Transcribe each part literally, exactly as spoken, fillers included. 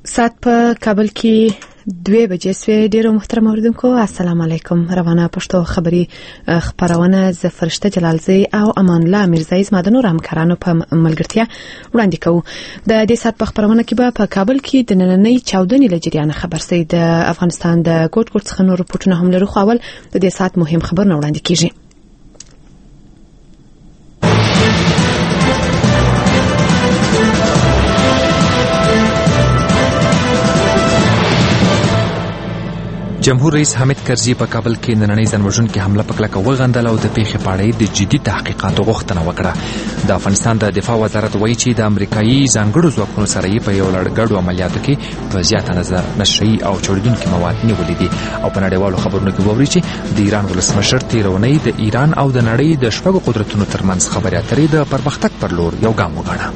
ساعت په کابل کې دوه بجې سوې. ډیرو محترم اوریدونکو السلام علیکم. روانه پښتو خبري خبرونه ز فرشته جلالزی او امان الله میرزای زما د نور همکارانو په ملګرتیا وړاندې کوو. د دې ساعت په خبرونه کې به په کابل کې د نننۍ چاودنې لجریان خبر سي د افغانستان د ګوټ ګوټ څخه نور رپورټونه هم لرو. خو اول د دې ساعت مهم خبرونه وړاندې کیږي. جمهور رئیس حامد کرزي په کابل کې نننۍ ځانوژونکې حمله په کلکه وغندله او د پیښې په اړه د جدي تحقیقاتو غوښتنه وکړه. د افغانستان د دفاع وزارت وایي چې د امریکایي ځانګړو ځواکونو سره یې په یو لړ ګډو عملیاتو کې په زیاته اندازه نشهیي او چاودېدونکي مواد نیولي دي. او په نړیوالو خبرونو کې واوري چې د ایران ولسمشر تېره اونۍ د ایران او د نړۍ د شپږو قدرتونو ترمنځ خبرې اترې د پرمختګ پر لور یو ګام وګاڼه.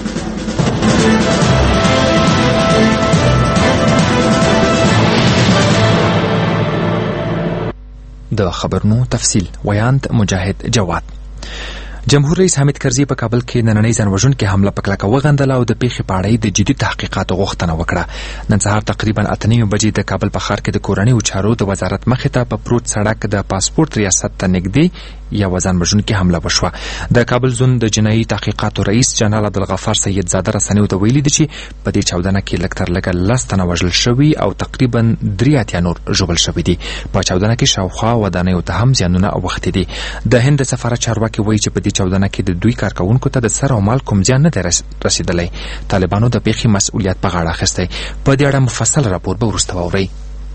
د خبرونو تفصیل ویاند مجاهد جواد. جمهور رئیس حامد کرزي په کابل کې نننۍ ځانوژونکې حمله په کلکه وغندله او د پیښې په اړه د جدي تحقیقاتو غوښتنه وکړه. نن سهار تقریبا اته نیمې بجې د کابل په ښار کې د کورنیو چارو د وزارت مخې ته په پروت سړک د پاسپورت ریاست ته نږدې یوه ځانوژونکې حمله وشوه. د کابل زون د جنایي تحقیقاتو رئیس جنرال عبدالغفار سید زاده رسنیو ته ویلي دي چې په دې چاودنه کې لږ تر لږه لس تنه وژل شوي او تقریبا درې اتیا نور ژوبل شوي دي. په چاودنه کې شاوخوا ودانیو ته هم زیانونه اوښتي دي. د هند د سفارت چارواکي وایي چې په دې چاودنه کې د دوی کارکوونکو ته د سر او مال کوم زیان نه دی رسیدلی. طالبانو د پیښې مسؤلیت په غاړه اخیستی. په دې اړه مفصل راپور به وروسته واورئ.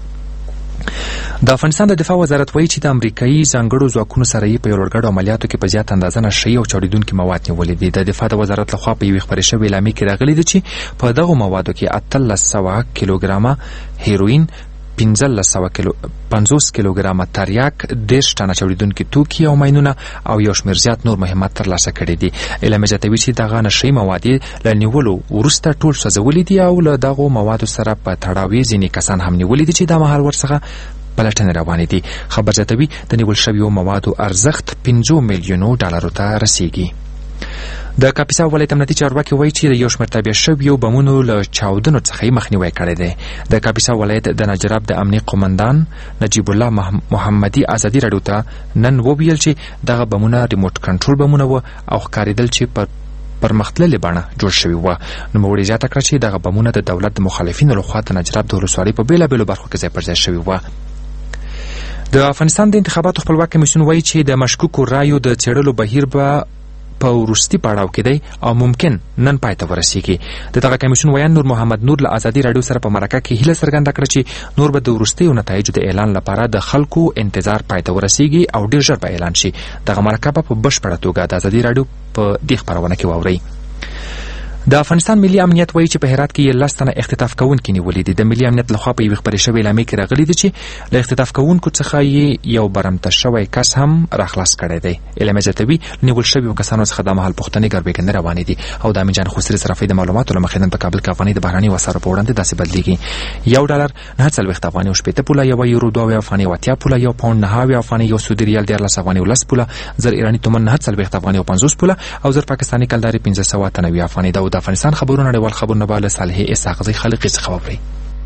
د افغانستان د دفاع وزارت وایي چې د امریکایي ځانګړو ځواکونو سره یې په یو لړ ګډو عملیاتو کې په زیاته اندازه نشهیي او چاودېدونکي مواد نیولي دي. د دفاع د وزارت لخوا په یوې خپرې شوې اعلامیې کې راغلي دي چې په دغو موادو کې اتلس سوه کیلوګرامه هیروین، پنځلس سوه کیلو پنځوس کیلوګرامه تریاک، دېرش ټنه چاودېدونکي توکي او ماینونه او یو شمېر زیات نور مهمات ترلاسه کړي دي. اعلامیه زیاتوي چې دغه نشهیي مواد یې له نیولو وروسته ټول سوځولي دي او له دغو موادو سره په تړاو یې ځینې کسان هم نیولي دي چې دا مهال ورڅخه پلټنې روانې دي. خبر زیاتوي د نیول شویو موادو ارزښت پنځو میلیونو ډالرو ته رسیږي. د کاپیسا ولایت امنیتي چارواکي وایي چې د یو شمېر تابع شویو بمونو له چاودنو څخه یې مخنیوی کړی دی. د کاپیسا ولایت د نجراب د امنیې قومندان نجیب الله محمدي ازادي راډیو ته نن وویل چې دغه بمونه ریموټ کنټرول بمونه وه او ښکارېدل چې په پرمختللې بڼه جوړ شوي وه. نوموړي زیاته کړه چې دغه بمونه د دولت د مخالفینو لخوا د نجراب د ولسوالۍ په بېلابېلو برخو کې ځای پر ځای شوي وه. د افغانستان د انتخاباتو خپلواک کمیسیون وایي چې د مشکوکو رایو د څېړلو بهیر به په وروستي پړاو کې دی او ممکن نن پای ته ورسیږي. د دغه کمیسیون ویان نور محمد نور له ازادي راډیو سره په مرکه کې هیله څرګنده کړه چې نور به د وروستیو نتایجو د اعلان لپاره د خلکو انتظار پای ته ورسیږي او ډېر ژر به اعلان شي. دغه مرکه به په بشپړه توګه د ازادي راډیو په دې خپرونه کې واورئ. د افغانستان ملي امنیت وایي چې په هرات کې یې لس تنه اختطاف کوونکي نیولي دي. د ملي امنیت لخوا په یوې خپرې شوې اعلامیې کې راغلي دي چې له اختطاف کوونکو څخه یې یو برمته شوی کس هم راخلاص کړی دی. اعلامیه زیاتوي نیول شویو کسانو څخه د مهال پوښتنې ګربېږنې روانې دي. او د امین جان خسري صرافۍ د معلوماتو له مخې نن په کابل کې افغانۍ د بهرنیو اسعارو په وړاندې داسې بدلېږي: یو ډالر نهه څلوېښت افغانۍ او شپېته پوله، یوه یورو دوه اویا افغانۍ او اتیا پوله، یو پاونډ نهه اویا افغانۍ، یو سعودي ریال دیارلس افغانۍ او لس پوله، زر ایراني تومن نهه څلوېښت افغانۍ او پنځوس پوله او زر پاکستاني کلدارې پنځه سوه اته نوي افغانۍ. دا د افغانستان خبرونه نړیوال خبرونه به له صالحې اسحاقزۍ خالقي څخه واورئ.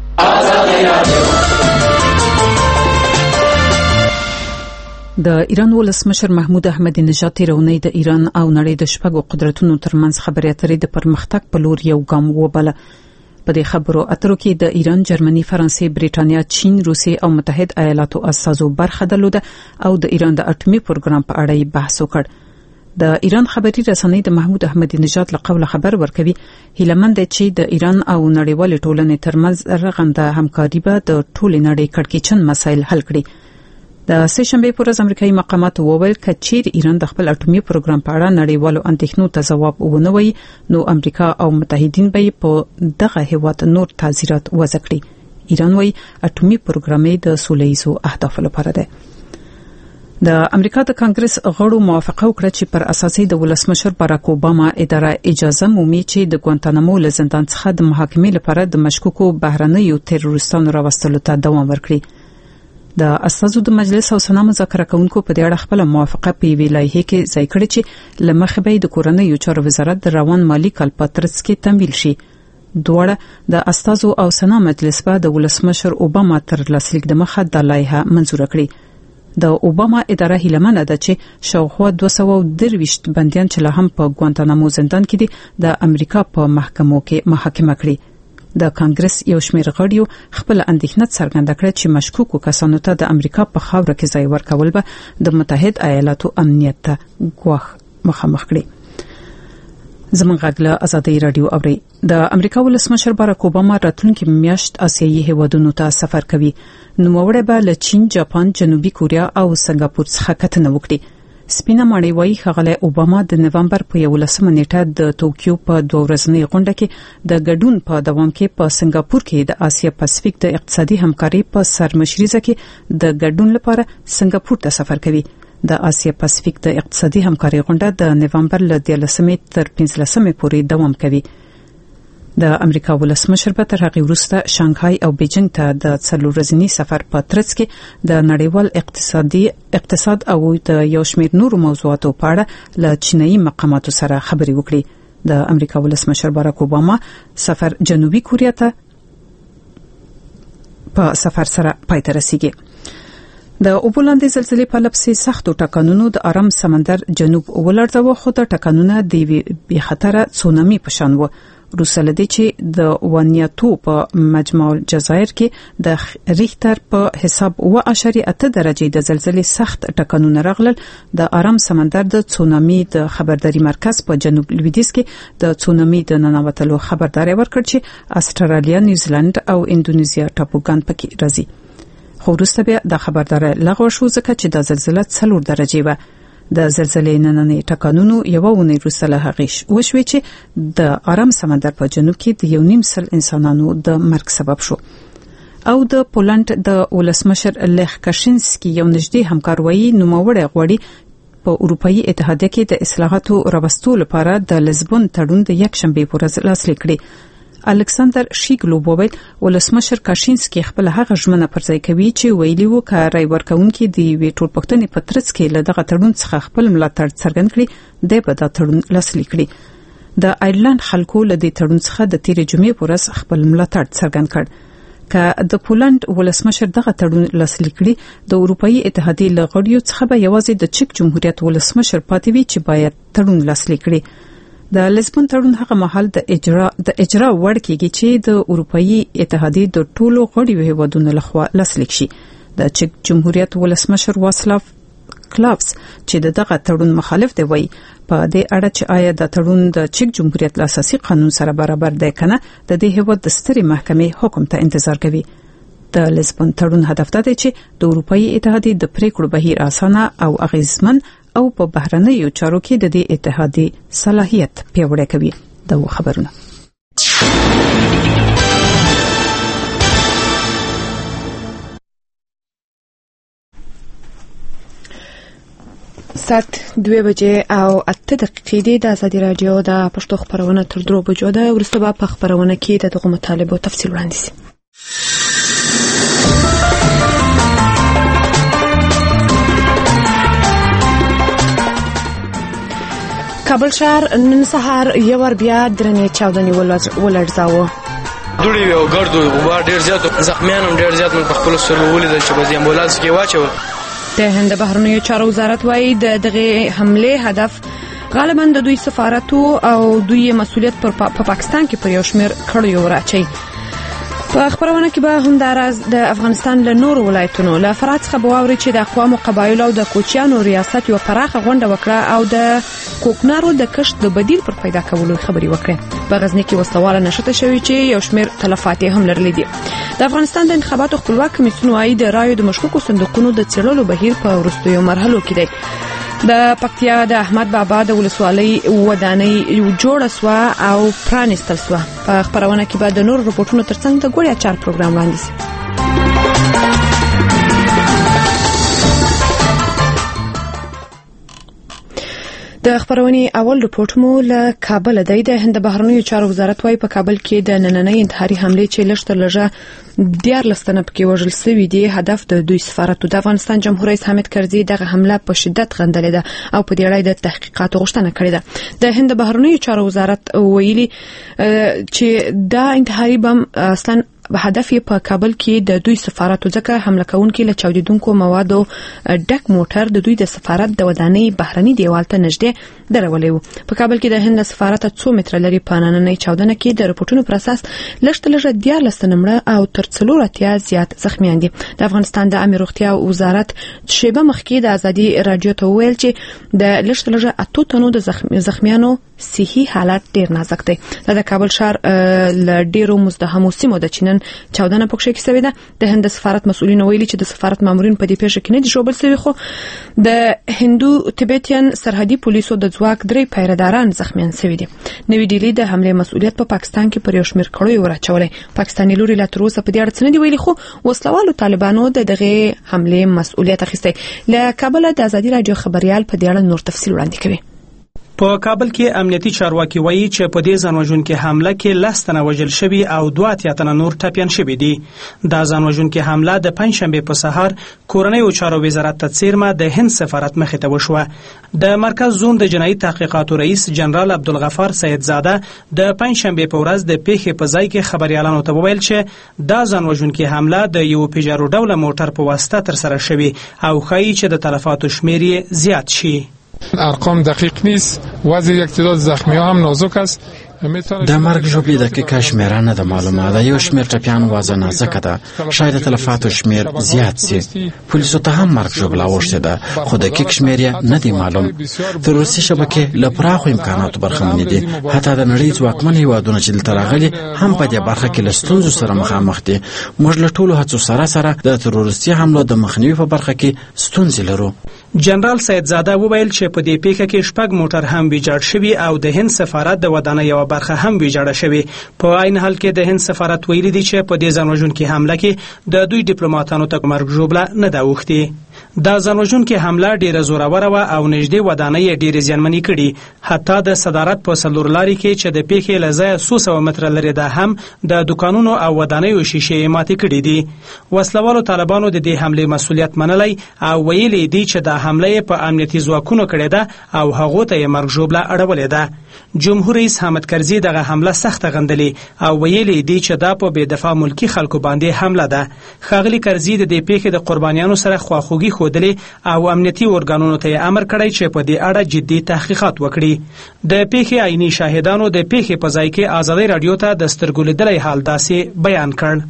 د ایران ولسمشر محمود احمدي نژاد تېره اونۍ د ایران او نړۍ د شپږو قدرتونو ترمنځ خبرې اترې د پرمختګ په لور یو ګام وباله. په دې خبرو اترو کې د ایران، جرمني، فرانسې، بریټانیا، چین، روسیې او متحد ایالاتو استازو برخه درلوده او د ایران د اټومي پروګرام په اړه بحث وکړ. د ایران خبري رسنۍ د محمود احمدي نژاد له قوله خبر ورکوي هیلمند چې د ایران او نړیوال ټولنې ترمنځ رغنده همکاري به د ټولې نړۍ کړکېچن مسایل حل کړي. د سه شنبې پر ورځ امریکایي مقاماتو وویل کچیر ایران د خپل اټومي پروګرام په اړه نړیوالو اندېښنو ته ځواب ونه وایي نو امریکا او متحدین به په دغه هیواد نور تعزیرات وضع کړي. ایران وایي اټومي پروګرام د سوله ییزو اهدافو لپاره دی. د امریکا د کانګرس غړو موافقه وکړه چې پر اساسي د ولسمشر باراک اوباما اداره اجازه مومي چې د ګوانتانامو له زندان څخه د محاکمې لپاره د مشکوکو بهرنیو تروریستانو راوستلو ته دوام ورکړي. د اساسو د مجلس او سنا مذاکره کوونکو په دې اړه خپل موافقه په ویلای لایحه کې ځای کړی چې لمخې به د کورنیو چارو وزارت د روان مالی کال په ترڅ کې تمویل شي. دوړه د استازو او سنا مجلس په د ولسمشر اوباما تر لاسلیک د مخه د لایحه منزور کړې د اوباما اداره هیلمنه ده چې شاوخوا دوه سوه درویشت بندیان چې لا هم په ګوانتانامو زندان کې دي د امریکا په محکمو کې محاکمه کړي د کانګرس یو شمېر غړیو خپل اندېښنه څرګنده کړه چې مشکوکو کسانو ته د امریکا په خاوره کې ځای ورکول به د متحد ایالاتو امنیت ته ګواښ مخامخ کړي زموږ غږ له ازادي رادیو اوري د امریکا ولسمشر باراک اوباما راتلونکي میاشت آسیایي هیوادونو ته سفر کوي نو موړه به له چین، جاپان، جنوبي کوریا او سنگاپور څخه کتنه وکړي سپینه ماڼۍ وايي ښاغلی اوباما د نومبر په یولسمه نیټه د توکیو په دوه ورځنۍ غونډه کې د ګډون په دوام کې په سنگاپور کې د اسیا پاسفیک د اقتصادي همکارۍ په سرمشریزه کې د ګډون لپاره سنگاپور ته سفر کوي د اسیا پاسفیک د اقتصادي همکارۍ غونډه د نومبر له دیارلسمې تر پنځلسمې پورې دوام کوي د امریکا ولسمشر په تر هغه وروسته شانګهای او بیجینګ ته د څلور ورځني سفر په ترڅ کې د نړیوال اقتصادي اقتصاد او د یو شمېر نورو موضوعاتو په اړه له چینایي مقاماتو سره خبرې وکړي د امریکا ولسمشر باراک اوباما سفر جنوبي کوریا ته په سفر سره پای ته رسیږي د اوبولاندې زلزلې په لپسې سختو ټکانونو د آرام سمندر جنوب ولړزاوه خو د ټکانونه د بي خطر تسونامي په شان و روسه لدی چې د وانیاتو په مجمع الجزایر کې د ریختر په حساب و اشاریه اته درجه د زلزلې سخت ټکانونه راغلل د آرام سمندر د تسونامي د خبرداري مرکز په جنوب لویدیځ کې د تسونامي د ننوتلو خبرداري ورکړ چې استرالیا، نیوزیلند او اندونیزیا ټاپوګان پکې راځي خو وروسته بیا د خبرداري لغوه شو ځکه چې د زلزلې څلور درجه و د زلزلې نننۍ ټکانونو یو ونی وروسته له هغې وشوي چې د آرام سمندر په جنوب کې د یو نیم سل انسانانو د مرګ سبب شو او د پولند د ولسمشر لخ کاشینسکي یو نږدې همکار وایي نوموړی غواړي په اروپאי اتحادیه کې د اصلاحاتو راوستلو لپاره د لزبون تړون د یک شنبه پر ورځ لاسلیک کړي الکساندر شیګلوبوویل ولسمشر کاشینسکي خپل هغه ژمنه پرځای کوي چې ویلي وو کارای ورکونکو د وی ټولپښتنې په ترڅ کې له دغه تړون څخه خپل ملاتړ څرګند کړي د په دا تړون لاسلیک کړي د آیرلند خلکو له دې تړون څخه د تیر جمعې پر ورځ خپل ملاتړ څرګند کړ که د پولند ولسمشر دغه تړون لاسلیک کړي د اروپאי اتحادیې لغړیو څخه به یوازې د چک جمهوریت ولسمشر پاتې وي چې باید تړون لاسلیک کړي د لزبون تړون هغه محل د اجرا د اجرا وړ کېږي چې د اروپאי اتحادیې د ټولو غړیو هیوادونو لخوا لاسلیک شي د چک جمهوریت ولسمشر واسلاف کلاوس چې دغه تړون مخالف دی وایي په دې اړه چې آیا د تړون د چک جمهوریت له اساسي قانون سره برابر دی کنه د دې هیواد د ستري محکمې حکم ته انتظار کوي د لزبون تړون هدف دا دی چې د اروپאי اتحادیې د پریکړو بهیر اسانه او اغیزمن او په بهرنیو چارو کې د دې اتحادیې صلاحیت پیاوړی کوي دا خبرونه سات دوه بجې او اته دقیقې دي د ازادي رادیو د پښتو خبرونه تر درو بجو ده ورسته په خبرونه کې د دغه مطالبه تفصیل وړاندې شي کابل شهر نن سهار یو ور بیا درنې چاودنې ولړزاوه دوړي او ګردو غبار ډیر زیات زخمیان هم ډیر زیات په خپل سره ولیدل چې په امبولانس کې واچول د هند بهرنیو چارو وزارت وايي د دغه حمله هدف غالبا د دوی سفارت او دوی مسؤلیت پر پا پاکستان کې پر یو شمیر کړیو راچي په خبرونه کې به هم دراز د افغانستان له نور ولایتونو له فرات څخه بواوري چې د اقوام قبایل او د کوچیانو ریاست یو پراخه غونډه وکړه او د کوکنارو د کشت د بدیل پر پیدا کولو خبري وکړه په غزنی کې وسواله نشته شوی چې یو شمیر تلفات هم لرلې دي د افغانستان د انتخاباتو خپلواک کمیسیون وايي د رایو د مشکوکو صندوقونو د څېړلو بهیر په وروستیو مرحلو کې دی د پکتیا د احمد بابا د ولسوالۍ ودانۍ جوړه سوا او پرانستل سوا په خبرونه کې به د نور رپورټونو ترڅنګ د ګوړیا چار پروګرام وړاندې شي د خبرونې اول رپورټ مو له کابل دی. د هند بهرنیو چارو وزارت وايي په کابل کې د نننۍ انتحاري حمله چې لږ تر لږه دیارلس تنه پکې وژل شوي دي هدف د دوی سفارت د افغانستان جمهور رئیس حامد کرزي دغه حمله په شدت غندلې ده او په دې اړه د تحقیقاتو غوښتنه کړې ده. د هند بهرنیو چارو وزارت ویلي چې دا انتحاري بم اصلا هدف یې په کابل کې د دوی سفارت ځکه حمله کوونکي له چاودیدونکو موادو ډک موټر د دوی د سفارت د ودانۍ بهرني دیوال ته نږدې درولې وو. په کابل کې د هند سفارت څو متره لري په نننۍ چاودنه کې د رپورټونو پر اساس لږ تر لږه دیارلس تنه مړه او تر څلور اتیا زیات زخمیان دي. د افغانستان د عامه روغتیا وزارت شیبه مخکې د ازادي رادیو ته ویل چې د لږ تر لږه اتو تنو د زخمیانو صحي حالت ډیر نازک دی. د کابل ښار ل ډیرو مزدحمو سیمو د چینن چاودنه پکښې کې سوي ده. د هند سفارت مسؤلین ویلي چې د سفارت مامورین په دې پیښه کې نه دي شوبل شوي، خو د هندو تبتین سرحدي پولیسو د ځواک درې پیرهداران زخمیان شوي دي. نوی ډیلی د حمله مسؤلیت په پا پاکستان کې پر یو شمېر کړیو ورچولې. پاکستاني لوري لا تر اوسه په دې اړه څه نه دی ویلي، خو وسلوالو طالبانو د دغه حمله مسؤلیت اخیستی. له کابل د ازادي رادیو خبريال په دې اړه نور تفصیل وړاندې کوي. په کابل کې امنیتي چارواکي وایي چې په دې ځانوژونکي حمله کې لس تنه وژل شوي او دوه اتیا تنه نور ټپیان شوي دي. دا ځانوژونکي حمله د پنځشنبې په سهار کورنیو چارو وزارت ته څیرمه د هند سفارت مخې ته وشوه. د مرکز زون د جنایي تحقیقاتو رئیس جنرال عبدالغفار سیدزاده د پنځشنبې په ورځ د پیښې په ځای کې خبريالانو ته وویل چې دا ځانوژونکي حمله د یو پیژارو ډوله موټر په واسطه تر سره شوي او ښایي چې د تلفاتو شمیر یې زیات شي. ارقام دقیق نیست. وضع یک تعداد زخمی ها هم نازک است. د مرګ ژوبلې دقیقه شمیره نه ده معلومه. د یو شمیر ټپیان وضع نازکه ده، شاید تلفاتو شمیر زیات سي. پولیسو ته هم مرګ ژوبله اوښتې ده، خو دقیق شمیر یې نه دی معلوم. تروریستي شبکې له پراخو امکاناتو برخمنې دي. حتی د نړۍ ځواکمن هیوادونه چې دلته راغلي هم په دې برخه کې له ستونزو سره مخامخ دي. موږ له ټولو هڅو سره سره د تروریستي حملو د مخنیوي په برخه کې ستونزې لرو. جنرال سیدزاده وویل چې په دې پیښه کې شپږ موټر هم ویجاړ شوي او د هند سفارت د ودانۍ یوه برخه هم ویجاړه شوې. په عین حال کې د هند سفارت ویلي دي چې په دې ځانوژونکي حمله کې د دوی ډیپلوماټانو ته مرګ ژوبله نه ده اوښتې. دا ځانوژونکي حمله ډیره زوروره وه او نږدې ودانۍ یې ډیرې زیانمنې کړي. حتی د صدارت په څلور لارې کې چې د پیښې له ځایه څو سوه متره لرې ده هم د دوکانونو او ودانیو شیشې یې ماتې کړي دي. وسلوالو طالبانو د دې حملې مسؤلیت منلی او ویلي دي چې دا حمله یې په امنیتي ځواکونو کړې ده او هغو ته یې مرګ ژوبله اړولې ده. جمهور رئیس حامد کرزي دغه حمله سخته غندلې او ویلي دي چې دا په بې دفاع ملکي خلکو باندې حمله ده. ښاغلي کرزي د دې پیښې د قربانیانو سره خواخوږي ښودلې او امنیتي ارګانونو ته یې امر کړی چې په دې اړه جدي تحقیقات وکړي. د پیښې عیني شاهدانو د پیښې په ځای کې ازادي رادیو ته د سترګو لیدلی حال داسې بیان کړ.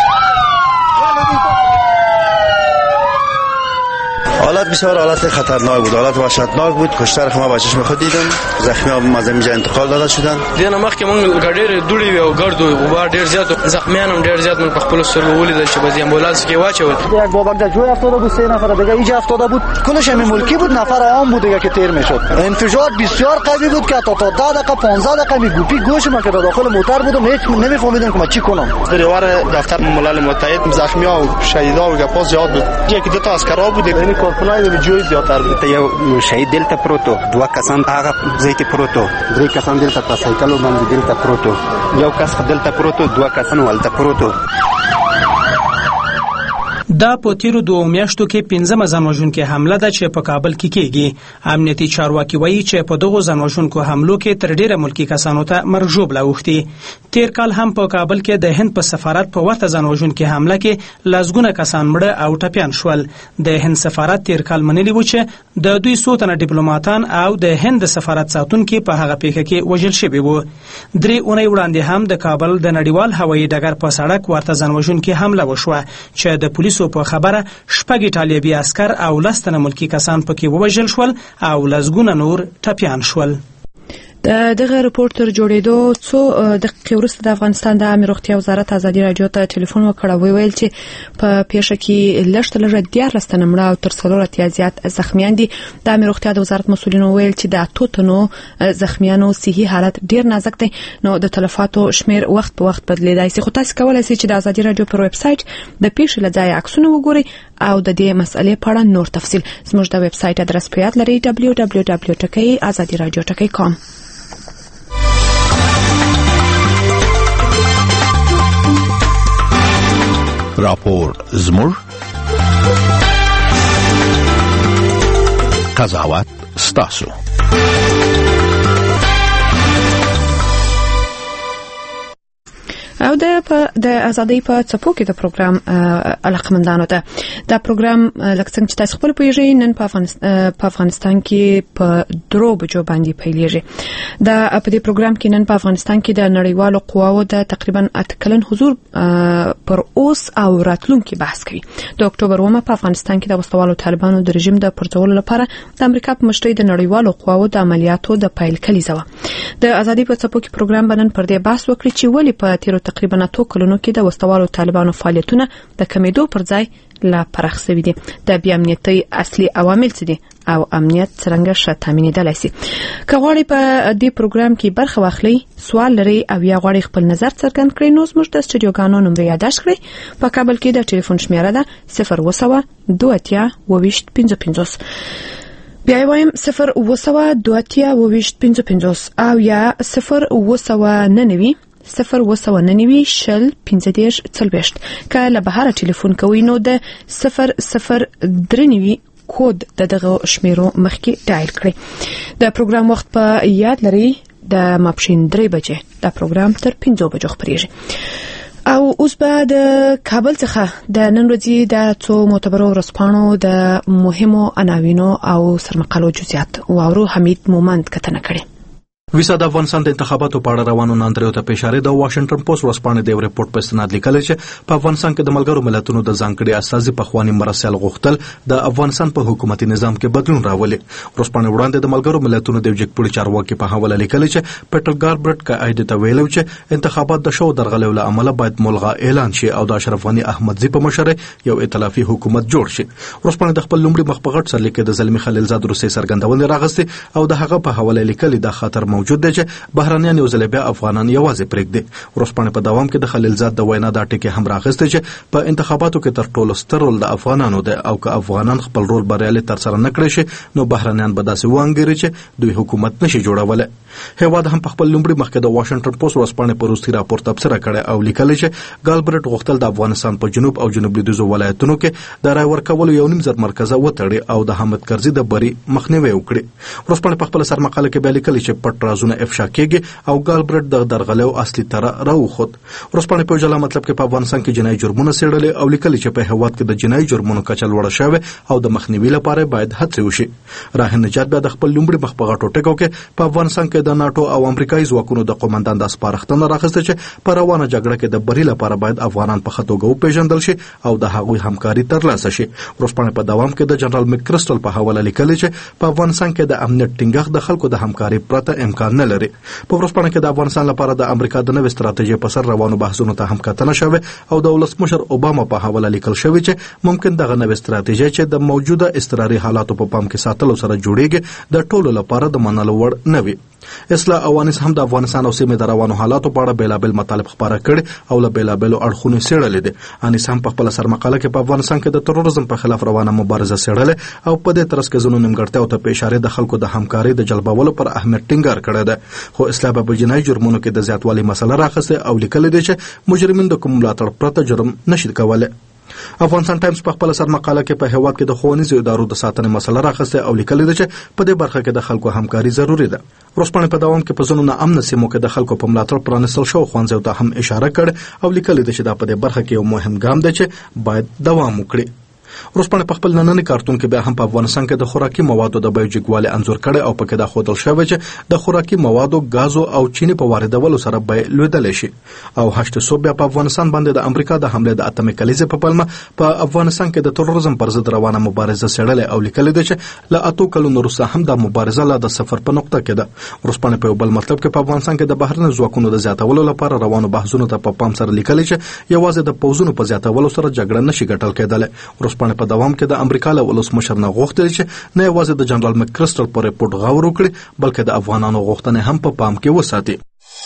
حالت بسیار حالت خطرناک بود، حالت وحشتناک بود. کشتار خما با چشم خود دیدم. زخمی ها از اینجا انتقال داده شدن. دینه مخکې مونږ ګډېر دوړې وي او ګرد و غبار ډېر زیات زخمیان هم ډېر زیات مونږ په خپلو سترګو ولیدل چې به امبولانس کې واچول. یک بابک در جوی افتاده بود، سه نفر دیگه اینجا افتاده بود. کلش همین ملکی بود، نفر عام بود دیگه که تیر میشد. انفجار بسیار قوی بود که تا تا ده دقیقه پانزده دقیقه می گوپی گوش ما که داخل موتور بودم هیچ نمیفهمیدم که ما چی کنم. دیوار دفتر ملل متحد زخمی ها و شهیدا و گپا زیاد بود. یکی دو تا عسکرا بود. این کارکنای جوی زیاتر بود. یو شهید دلته پروتو، دوه کسان هغه زیت پروتو، درې کسان دلته په سایکل باندې دلته پروتو، یو کس دلته پروتو، دوه کسان ولته پروتو. دا په تیرو دوه میاشتو کې پنځمه ځانوژونکې حمله ده چې په کابل کې کیږي. امنیتي چارواکي وایي چې په دغو ځانوژونکو حملو کې تر ډیره ملکي کسانو ته مرګ ژوبله اوښتې. تیر کال هم په کابل کې د هند په سفارت په ورته ځانوژونکې حمله کې لسګونه کسان مړه او ټپیان شول. د هند سفارت تیر کال منلي و چې د دوی څو تنه ډیپلوماټان او د هند سفارت ساتونکي په هغه پیښه کې وژل شوي وو. درې اونۍ وړاندې هم د کابل د نړیوال هوایي ډګر په سړک ورته ځانوژونکې حمله وشوه چې د پولیسو په خبره شپږ ایټالیوي عسکر او لس تنه ملکي کسان پکې ووژل شول او لسګونه نور ټپیان شول. دغه رپورت تر جوړېدو څو دقیقې وروسته د افغانستان د عامه روغتیا وزارت ازادي راډیو ته ټلیفون وکړ او ویل چې په پیښه کې لږ تر لږه دیارلس تنه مړه او تر څلور اتیا زیات زخمیان دي. د عامه روغتیا د وزارت مسؤلینو ویل چې د اتو تنو زخمیانو صحي حالت ډیر نازک دی، نو د تلفاتو شمیر وخت په وخت بدلیدای شي. خو تاسو کولای شئ چې د ازادي راډیو پر ویب سټ د پیښې لځای عکسونه وګورئ او د دې مسئلې په اړه نور تفصیل زموږ د ویب سټ ادرس په یاد لرئ دبلیو دبلیو دبلیو ډاٹ ازادي راډیو ډاٹ کام. راپور زموږ قضاوت ستاسو. او د د ازادۍ په څپو کې د پروګرام علاقمندانو ته دا پروګرام لکه څنګه چې تاسو خپل پوهیږئ نن په افغانستان په افغانستان کې په درو بجو باندې پیلېږي. دا په دې پروګرام کې نن په افغانستان کې د نړیوالو قواو د تقریبا اته کلن حضور پر اوس او راتلونکي بحث کوي. د اکتوبر اومه په افغانستان کې د وسوالو طالبانو د رژیم د پرځولو لپاره د امریکا په مشرۍ د نړیوالو قواو د عملیاتو د پیل کلیزه و. د ازادۍ په څپو کې پروګرام باندې پر دې بحث وکړي چې ولې په تیرو تقریبا اتو کلونو کې د وسوالو طالبانو فعالیتونه د کمیدو پر ځای لا پراخ شوي دي. د بیا امنیتي اصلي عوامل څه دي او امنیت څنګه ښه تامینېدلای شي. که غواړئ په دې پروګرام کې برخه واخلئ، سوال لرئ او یا غواړئ خپل نظر څرګند کړئ، نو زموږ د سټوډیوګانو نمبر یادداشت کړئ. په کابل کې د ټلیفون شمیره ده صفر اووه سوه دوه اتیا اووه ویشت پنځه پنځوس، بیا وایم صفر اووه سوه دوه اتیا اووه ویشت پنځه پنځوس او یا صفر اووه سوه نهه نوي صفر اووه سوه نهه نوي شل پنځه دېرش څلوېښت. که له بهره ټلیفون کوئ نو د صفر صفر درې نوي کود د دغه شمیرو مخکې ډایل کړئ. د پروګرام وخت په یاد لرئ د ماپښین درې بجې. دا پروګرام تر پنځو بجو خپریږي. او اوس به د کابل څخه د نن ورځې د څو معتبرو ورځپاڼو د مهمو عناوینو او سرمقالو جزئیات واورو. حمید مومند کتنه کړې. ویسا د افغانستان د انتخاباتو په اړه روانو ناندریو ته اشاره د واشنگټن پوسټ ورځپاڼې د یو ریپورت په استناد لیکل چې په افغانستان کې د ملګرو ملتونو د ځانګړي استازي په خواني مرسل غوښتل د افغانستان په حکومتي نظام کې بدلون راولي. ورځپاڼې وړاندې د ملګرو ملتونو د وجګپوړي چارواکي په حواله لیکل چې پیټر ګاربرټ کایده ته ویلو چې انتخابات د شو درغلې له امله باید ملغا اعلان شي او د اشرف غنی احمدزي په مشرۍ یو ائتلافي حکومت جوړ شي. ورځپاڼې د خپل لومړي مخ په غټ سر لیکل د زلمی خلیلزاد روسي سرګندونې راغستې او د هغه په حواله لیکل د خطر موجود دی چې بهرانيان یو ځل بیا افغانان یوازې پرېږدي. ورځپاڼې په دوام کې د خلیلزاد د وینا دا ټکی هم راغسته چې په انتخاباتو کې تر ټولو ستر رول د افغانانو دی او که افغانان خپل رول بریالي تر سره نه کړی شي نو بهرانيان به داسې وانګري چې دوی حکومت نشي جوړولی. هیواد هم په خپل لومړي مخکې د واشنگټن پوسټ ورځپاڼې په روسي راپور تبصره کړې او لیکل چې ګالبرټ غوښتل د افغانستان په جنوب او جنوب لویدیځو ولایتونو کې د رای ورکولو یو نیم زر مرکزه وتړي او د حامد کرزي د بری مخنیوي وکړي. ورځپاڼې په خپل سرمقاله کې بیا لیکلي چې پټ رازونه افشا کېږي او ګالبرټ د درغلو اصلي تر راوخت. ورځپاڼې په جلا مطلب کې په افغانستان کې جنایي جرمونه څېړل او لیکلي چې په هیواد کې د جنایي جرمونو کچه لوړه شوې او د مخنیوي لپاره باید هڅې وشي. راه نجات بیا د خپل لومړي مخ په غټو ټکو کې په افغانستان کې د ناتو او امریکایي ځواکونو د قومندان د سپارښتنه راغسته چې په روانه جګړه کې د بری لپاره باید افغانان په خطوګو پیژندل شي او د هغوی همکاري ترلاسه شي. ورځپاڼې په دوام کې د جنرال مکرسټل په حواله لیکل چې په افغانستان کې د امنیت ټینګښت د خلکو د همکاري پرته امکان نه لري. په ورځپاڼه کې د افغانستان لپاره د امریکا د نوې ستراتیژۍ په سر روانو بحثونو ته هم کتنه شوې او د ولسمشر اوباما په حواله لیکل شوی چې ممکن دغه نوې ستراتیژۍ چې د موجوده اضطراري حالاتو په پام کې ساتلو سره جوړیږي د ټولو لپاره د منلو وړ نه وي. اصلاح اوانس هم د افغانستان او سیمې د روانو حالاتو په اړه بیلابل مطالب خبره کړي او له بیلابلو اړخونو څېړلې دي. انیس هم په خپل سرمقاله کې په افغانستان کې د تروریزم په خلاف روانه مبارزه څېړلې او په دې ترڅ کې ځینو نیمګړتیاو ته په اشاره د خلکو د همکارۍ د جلبولو پر اهمیت ټینګار کړی دی. خو اصلاح په جنایي جرمونو کې د زیاتوالي مسله راخسته او لیکل دي چې مجرمین د کوم ملاتړ پرته جرم نشي کولای. افغانستان ټایمز په خپل سرمقاله کې په هیواد کې د ښوونیزو ادارو د ساتنې مسله راخسته او لیکل دي چې په دې برخه کې د خلکو همکاري ضروری ده. ورځپاڼې په دوام کې په ځینو ناامنه سیمو کې د خلکو په ملاتړ پرانستل شو ښوونځیو ته هم اشاره کړې او لیکل دي چې دا په دې برخه کې یو مهم ګام دی چې باید دوام وکړي. ورسپانه په خپل نننی کارتون کې بیا هم په افغانستان کې د خوراکي موادو د بیو جګوالي انځور کړي او پکې دا خودل شوی چې د خوراکي موادو غازو او چینی په واردولو سره به لویدل شي او هشت سو بیا په افغانستان باندې د امریکا د حمله د اتمې کلیزې په پلمه په افغانستان کې د تروریزم پر ضد روانه مبارزه سړلې او لیکل دي چې لا اتو کلونو وروسته هم د مبارزه لا د سفر په نقطه کې ده. ورسپانه په بل مطلب کې په افغانستان کې د بهرنی ځواکونو د زیاتولو لپاره روانو بحثونو ته په پام سره لیکل چې یوازې د پوزونو په زیاتولو سره جګړه نشي ګټل کېدل. ورسپانه په دوام کې د امریکا له ولسمشر نه غوښتل چې نه یوازې د جنرال مکرسټل پر ریپورت غور وکړي بلکې د افغانانو غوښتنې هم په پام کې وساتي.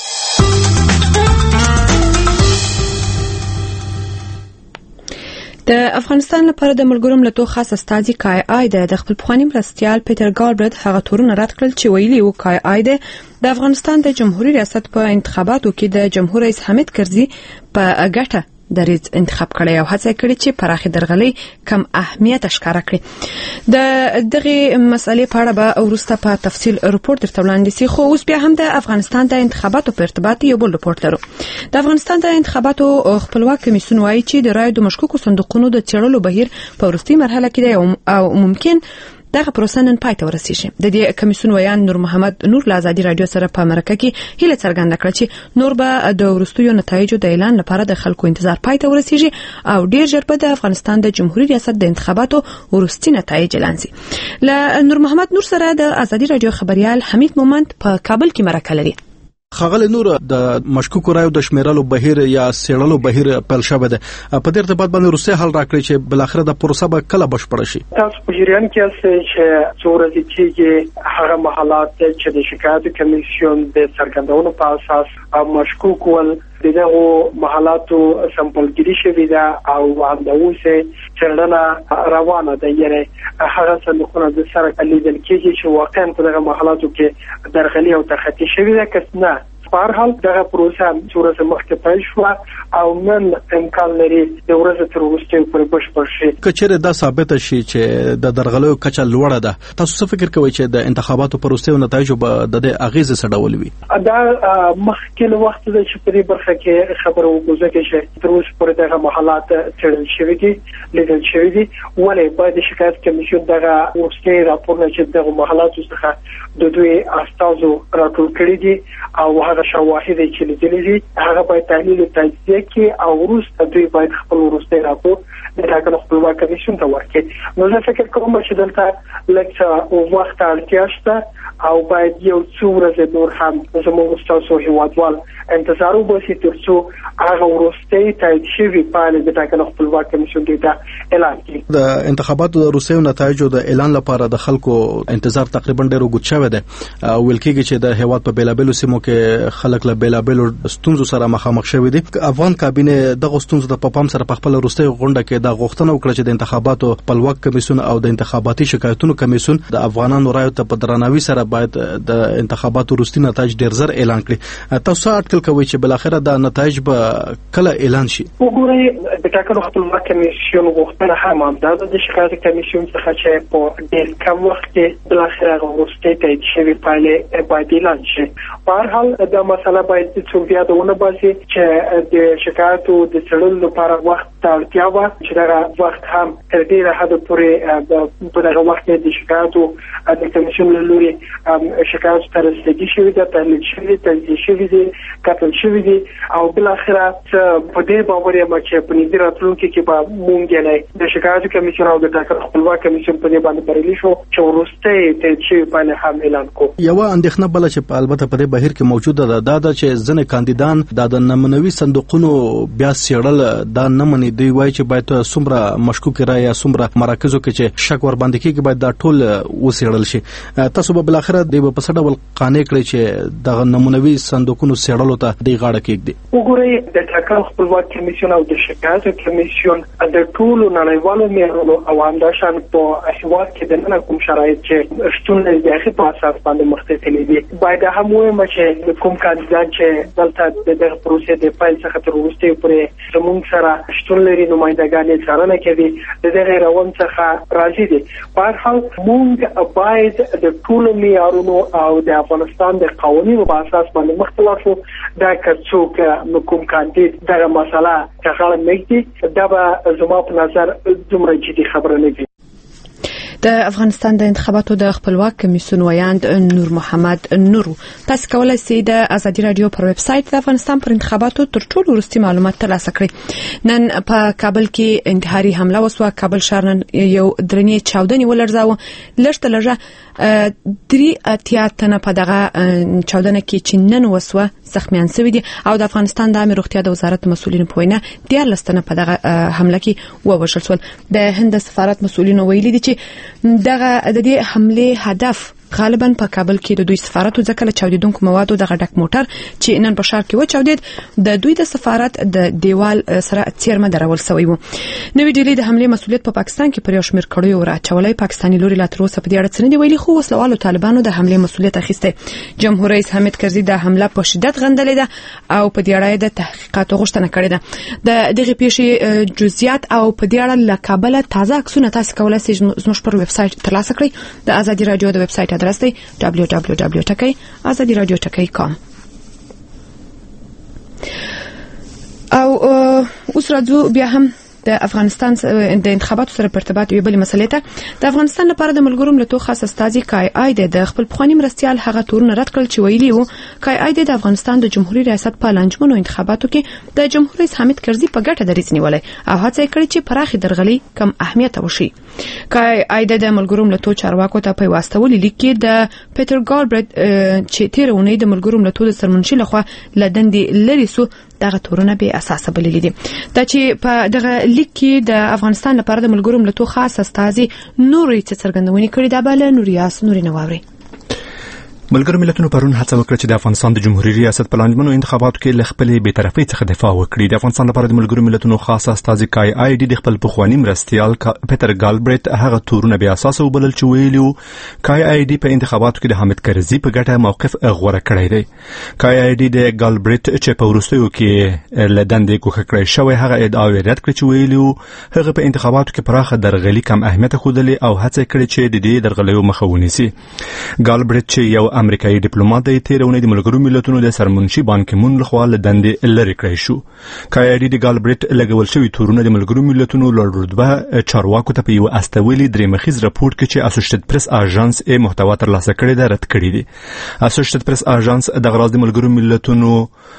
د افغانستان لپاره د ملګرو ملتونو خاص استازي کای آی د خپل پخوانی مرستيال پیټر ګالبرټ هغه تورونه رد کړل چې ویلي وو کای آی د افغانستان د جمهوریت ریاست په انتخاباتو کې د جمهور رئیس حامد کرزي په ګټه دریز انتخاب کړی او هڅه کړې چې پراخي درغلي کم اهمیت ښکارا کړي. د دغه مسلې په اړه به وروسته په تفصیل رپورت درته وړاندې شي. خو اوس بیا هم د افغانستان د انتخاباتو په ارتباط یو بل رپورت لرو. د افغانستان د انتخاباتو خپلواک کمیسیون وايي چې د رایو د مشکوکو صندوقونو د چړلو بهیر په وروستي مرحله کې دی او ممکن دغه پروسه نن پای ته ورسیږي. د دې کمیسیون ویان نور محمد نور له ازادي رادیو سره په مرکه کې هیله څرګنده کړه چې نور به د وروستیو نتایجو د اعلان لپاره د خلکو انتظار پای ته ورسیږي او ډیر ژر به د افغانستان د جمهوریت ریاست د انتخاباتو وروستي نتایج اعلان شي. له نور محمد نور سره د ازادي رادیو خبريال حمید مومند په کابل کې مرکه لري. خغل نور د مشکوکو رایو د شمیرلو بهیر یا سیړلو بهیر پیل شوه ده په دې ارتباط باندې روسي حل راکړي چې بل اخر د پروسه به کله بشپړ شي. تاسو په جریان کې چې څوره دي چې هغه محلات چې د شکایت کمیسیون د څرګندونو په اساس مشکوک ول دغه محلاتو سمپلګری شوی دا او همدغه څرګندنه روانه ده. یعنی هغه صندوقونه د سره کلیدل کېږي چې واقعا په دغه محلاتو کې درغلي او تخطي شوی ده که نه. په هر حال دغه پروسه څوره مخکې پیل شو او نن امکان لري د ورځې تر وروسته پورې بشپړ شي. کچېره دا ثابت شي چې د درغلیو کچه لوړه ده. تاسو څه فکر کوئ چې د انتخاباتو پر وروستیو نتایجو به د دې اغیزه څه ډول وي؟ دا مخکې وخت د چې په دې برخه کې خبرو وګورئ چې تر اوسه پورې دغه محلات څېړل شوي دي لیدل شوي دي ولې باید د شکایت کمیسیون دغه وروستي راپورونه چې دغه محلاتو څخه د دوی استازو راټول کړي دي او هغه شواهد چې لیدلې دي هغه باید تحلیل او تجزیه کې او وروسته دوی باید خپل وروستي راپور د ټاکنو خپلواک کمیسیون ته ورکړي. نو زه فکر کوم چې دلته لکه وخت اړتیا شته او باید یو څو ورځې نور هم زموږ تاسو هیوادوال انتظار وباسي ترڅو هغه وروستي تایید شوی پاله د ټاکنو خپلواک کمیسیون ته اعلان کړي. د انتخاباتو د روسیو نتایجو د اعلان لپاره د خلکو انتظار تقریبا ډېر وګت شوی دی. ویل کېږي چې د هیواد په بیلابلو سیمو کې خلک له بیلابلو ستونزو سره مخامخ شوي دي. افغان کابینه دغه ستونزو د پام سره په خپل وروستي غونډه کې د غوښتنه وکړه چې د انتخاباتو خپلواک کمیسیون او د انتخاباتي شکایتونو کمیسیون د افغانانو رایو ته په درناوي سره باید د انتخاباتو وروستي نتایج ډیر زر اعلان کړي. تاسو اټکل کوئ چې بل اخر د نتایج به کله اعلان شي؟ وګورئ د ټاکنو خپلواک کمیسیون غوښتنه هم همدا د شکایت کمیسیون څخه چې په ډیر کم وخت کې بل اخر وروستي تایید شوی پایله باید اعلان شي. په هر حال دا مسله باید څو بیا دونه باسي چې د شکایتو د څړلو لپاره وخت اړتیا و چې دا وخت هم تر ډیره حد پورې په دغه وخت کې د شکایتو د کمیسیون له لوري شکایت تر رسیدګي شوی د تحلیل شوی تجزیه شوی دي کتل شوی دي او بل اخره په دې باور یم چې په دې راتلونکي کې به مونږ نه د شکایت کمیسیون او د ټاکنو خپلواک کمیسیون په دې باندې پرېلی شو چې ورسته تایید شوی پاله هم اعلان کو. یو اندېښنه بل چې البته په دې بهیر کې موجوده ده دا د چې ځنې کاندیدان د نمونوي صندوقونو بیا سیړل دا نه مني. دوی وایي چې باید څومره مشکوک رایه یا څومره مراکزو کې چې شک ور باندې کېږي باید دا ټول وسیړل شي. تاسو به بل اخر د په څه ډول قانع کړئ چې د نمونوي صندوقونو سیړلو ته د غاړه کېږدي؟ وګورئ د ټاکنو خپلواک کمیسیون او د شکایت کمیسیون د ټولو نړیوالو معیارونو او همداشان په هیواد کې د نن کوم شرایط چې شتون لري د هغې په اساس باندې مختلفې دي. باید هم ووایم چې کوم کاندیدان چې دلته د دغه پروسې د پیل څخه تر وروستیو پورې زموږ سره شتون لري نمائندګان یې څارنه کوي د دغه روان څخه راځي دي. په هر حال موږ باید د ټولو معیارونو او د افغانستان د قوانینو په اساس باندې مخ ته لاړ شو. دا که څوک کوم کاندید دغه مسله غاړه نږدي دا به زما په نظر دومره جدي خبره نه وي. د افغانستان د انتخاباتو د خپلواک کمیسیون ویاند نور محمد نور تاسو کولای شئ د ازادي رادیو پر ویب سټ د افغانستان پر انتخاباتو تر ټولو وروستي معلومات ترلاسه کړئ. نن په کابل کې انتحاري حمله وسوه. کابل ښار نن یو درنې چاودنې ولړزاوه. لږ تر لږه درې اتیا تنه په دغه چاودنه کې چې نن وسوه زخمیان شوي دي او د افغانستان د عامه روغتیا د وزارت مسؤلینو په وینا دیارلس تنه په دغه حمله کې ووژل شول. د هند سفارت مسؤلینو ویلي دي چې دغه د دې حمله هدف غالبا په کابل کې د دوی سفارت او ځکه له چاودیدونکو موادو دغه ډک موټر چې نن په ښار کې و چاودید د دوی د سفارت د دیوال سره چیرمه درول شوی وو. نوې ډیلی د حمله مسؤلیت په پاکستان کې پر یو شمېر کړیو راچولای. پاکستاني لوري لا تر اوسه په دې اړه څه نه دی ویلي خو وسلوالو طالبانو د حمله مسؤلیت اخیسته. جمهور رئیس حامد کرزي د حمله په شدت غندلې ده او په دې اړه د تحقیقات غوښتنه کړې ده. د دغه پیښې جزئیات او په دې اړه له کابل تازه عکسونه تاسو کولای شئ زموږ پر ویب سټ ترلاسه کړئ. د ازادي رادیو د ویب سټ ادرس دی دبلیو دبلیو دبلیو ټکی ازادي رادیو ټکی کام. او اوس راځو بیا هم د افغانستان د انتخاباتو سره په ارتباط یو بل مسلې ته. د افغانستان لپاره د ملګرو ملتونو خاص استازي کای آی د خپل پخوانی مرستيال هغه تورونه رد کړل چې ویلي وو کای آی د افغانستان د جمهوریت ریاست په لانجمنو انتخاباتو کې د جمهور رئیس حامد کرزي په ګټه دریځ نیولې او هڅه کړې چې پراخي درغلي کم اهمیت وشي. کای آی د ملګرو ملتونو چارواکو ته په واسطه لیک کې د پیټر ګالبرټ چې تیر اونۍ د ملګرو ملتونو سرمنشي لخوا لدندې لري سو دغه تورونه به اساسه بللي دي. دا چې په دغه لیک کې د افغانستان لپاره د ملګرو ملتونو خاص استازي نوري څرګندونې کړې ده. بل نوریاس نوري نواوري ملګرو ملتونو پرون هڅه وکړه چې د افغانستان د جمهوریت ریاست په لانجمنو انتخاباتو کې له خپلې بېطرفۍ څخه دفاع وکړي. د افغانستان لپاره د ملګرو ملتونو خاص استازي کای آی ډي د خپل پخوانی مرستيال پیټر ګالبرټ هغه تورونه بیا اساس وبلل چې ویلو کای آی ډي په انتخاباتو کې د حامد کرزي په ګټه موقف غوړه کړی دی. کای آی ډي د ګالبرټ چې په وروستیو کې لدندې کوخه کړی شوی هغه ادعا رد کړې چې ویلو هغه په انتخاباتو کې پراخه درغلي کم اهمیت خوده او هڅه کړې چې د دې درغلیو مخه ونیسي. ګالبرټ چې یو امریکایي ډیپلوماټ دی تیر اونۍ د ملګرو ملتونو د سرمنشي بان کی مون لخوا له دندې لرې کړی شو. کای آی ډي د ګالبرټ لګول شوی تورونه د ملګرو ملتونو لوړ رتبه چارواکو ته په یو استویلي درې مخیز راپورټ کې چې اسوسییټډ پریس اژانس یې محتوا ترلاسه کړی ده رد کړی دی. اسوسییټډ پریس اژانس د غراض د ملګرو ملتونو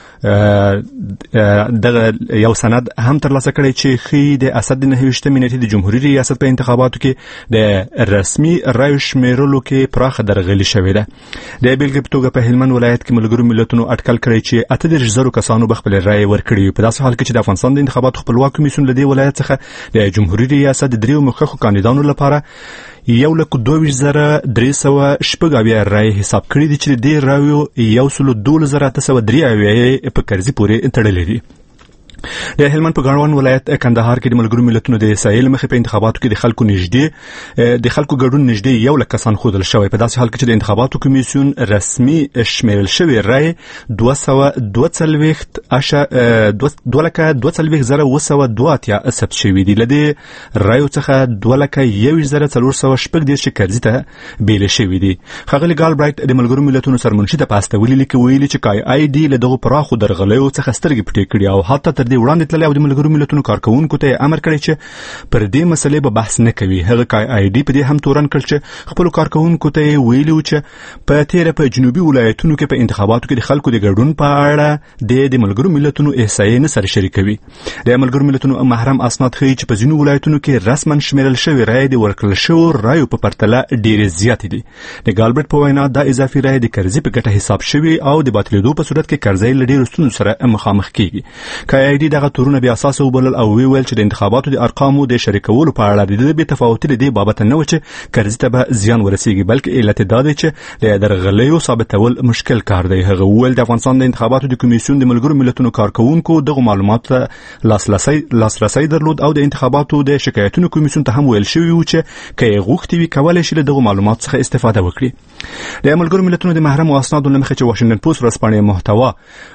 دغه یو سند هم ترلاسه کړی چې خې د اسد د نهویشتمې نیټې د جمهوریت ریاست په انتخاباتو کې د رسمي رایو شمیرلو کې پراخه درغلي شوې ده. د بیلګې په توګه په هلمند ولایت کې ملګرو ملتونو اټکل کړی چې اته دېرش زره کسانو به خپل رایې ورکړي. په داسې حال کې چې د افغانستان د انتخاباتو خپلواک کمیسیون له دې ولایت څخه د جمهوریت ریاست د دریو مخکښو کاندیدانو لپاره یو لک دوه ویشت زره درې سوه شپږ اویا رایې حساب کړي دي چې د دې رایو یو سلو دولس زره اته سوه درې اویا په کرزي پورې تړلې دي. د هلمند په ګاڼوان ولایت کندهار کې د ملګرو ملتونو د سایل مخې په انتخاباتو کې د خلکو نږدې د خلکو ګډون نږدې یو لک کسان ښودل شوی. په داسې حال کې چې د انتخاباتو کمیسیون رسمي شمیرل شوی رای دوه سوه دوه څلوېښت دوه لکه دوه څلوېښت زره اوه سوه دوه اتیا ثبت شوي دي. له دې رایو څخه دوه لکه یو ویشت زره څلور سوه شپږ دېرش کرزي ته بیلې شوي دي. ښاغلي ګالبرټ د ملګرو ملتونو سرمنشي ته په استولي لیک ویلي چې کای آی ډي له دغو پراخو درغلیو څخه سترګې پټې کړي او حتی تر وړاندې تللی او د ملګرو ملتونو کارکوونکو ته امر کړی چې پر دې مسلې به بحث نه کوي. هغه کای آی ډي په دې هم تورن کړ چې خپل کارکوونکو ته ویلي چې په تیره په جنوبي ولایتونو کې په انتخاباتو کې د خلکو د ګډون په اړه د ملګرو ملتونو احصایې نه سره شریکوي. د ملګرو ملتونو محرم اسناد ښیي چې په ځینو ولایتونو کې رسما شمیرل شوی رایې د ورکړل شوو رایو په پرتله ډېرې زیاتې دي. د ګالبرټ په وینا دا اضافي رایې د کرزي په ګټه حساب شوي او د باطلېدو په صورت کې کرزي له ډېرو ستونزو سره مخامخ کیږي. کای آی ډي دغه تورونه بیا اساس وبلل او وی ویل چې د انتخاباتو د ارقامو د شریکولو په اړه د دې بې تفاوتي د دې بابت نه و چې کرزي ته به زیان ورسیږي بلکې علت دا دی چې د درغلیو ثابتول مشکل کار دی. هغه ویل د افغانستان د انتخاباتو د کمیسیون د ملګرو ملتونو کارکوونکو دغه معلومات لاسرسي لاسرسي درلود او د انتخاباتو د شکایتونو کمیسیون ته هم ویل شوی و چې کای غوښتي وي کولای شي له دغه معلومات څخه استفاده وکړي. د ملګرو ملتونو د محرم اسنادو لمخې چې واشنگټن پوسټ ورځپاڼې محتوا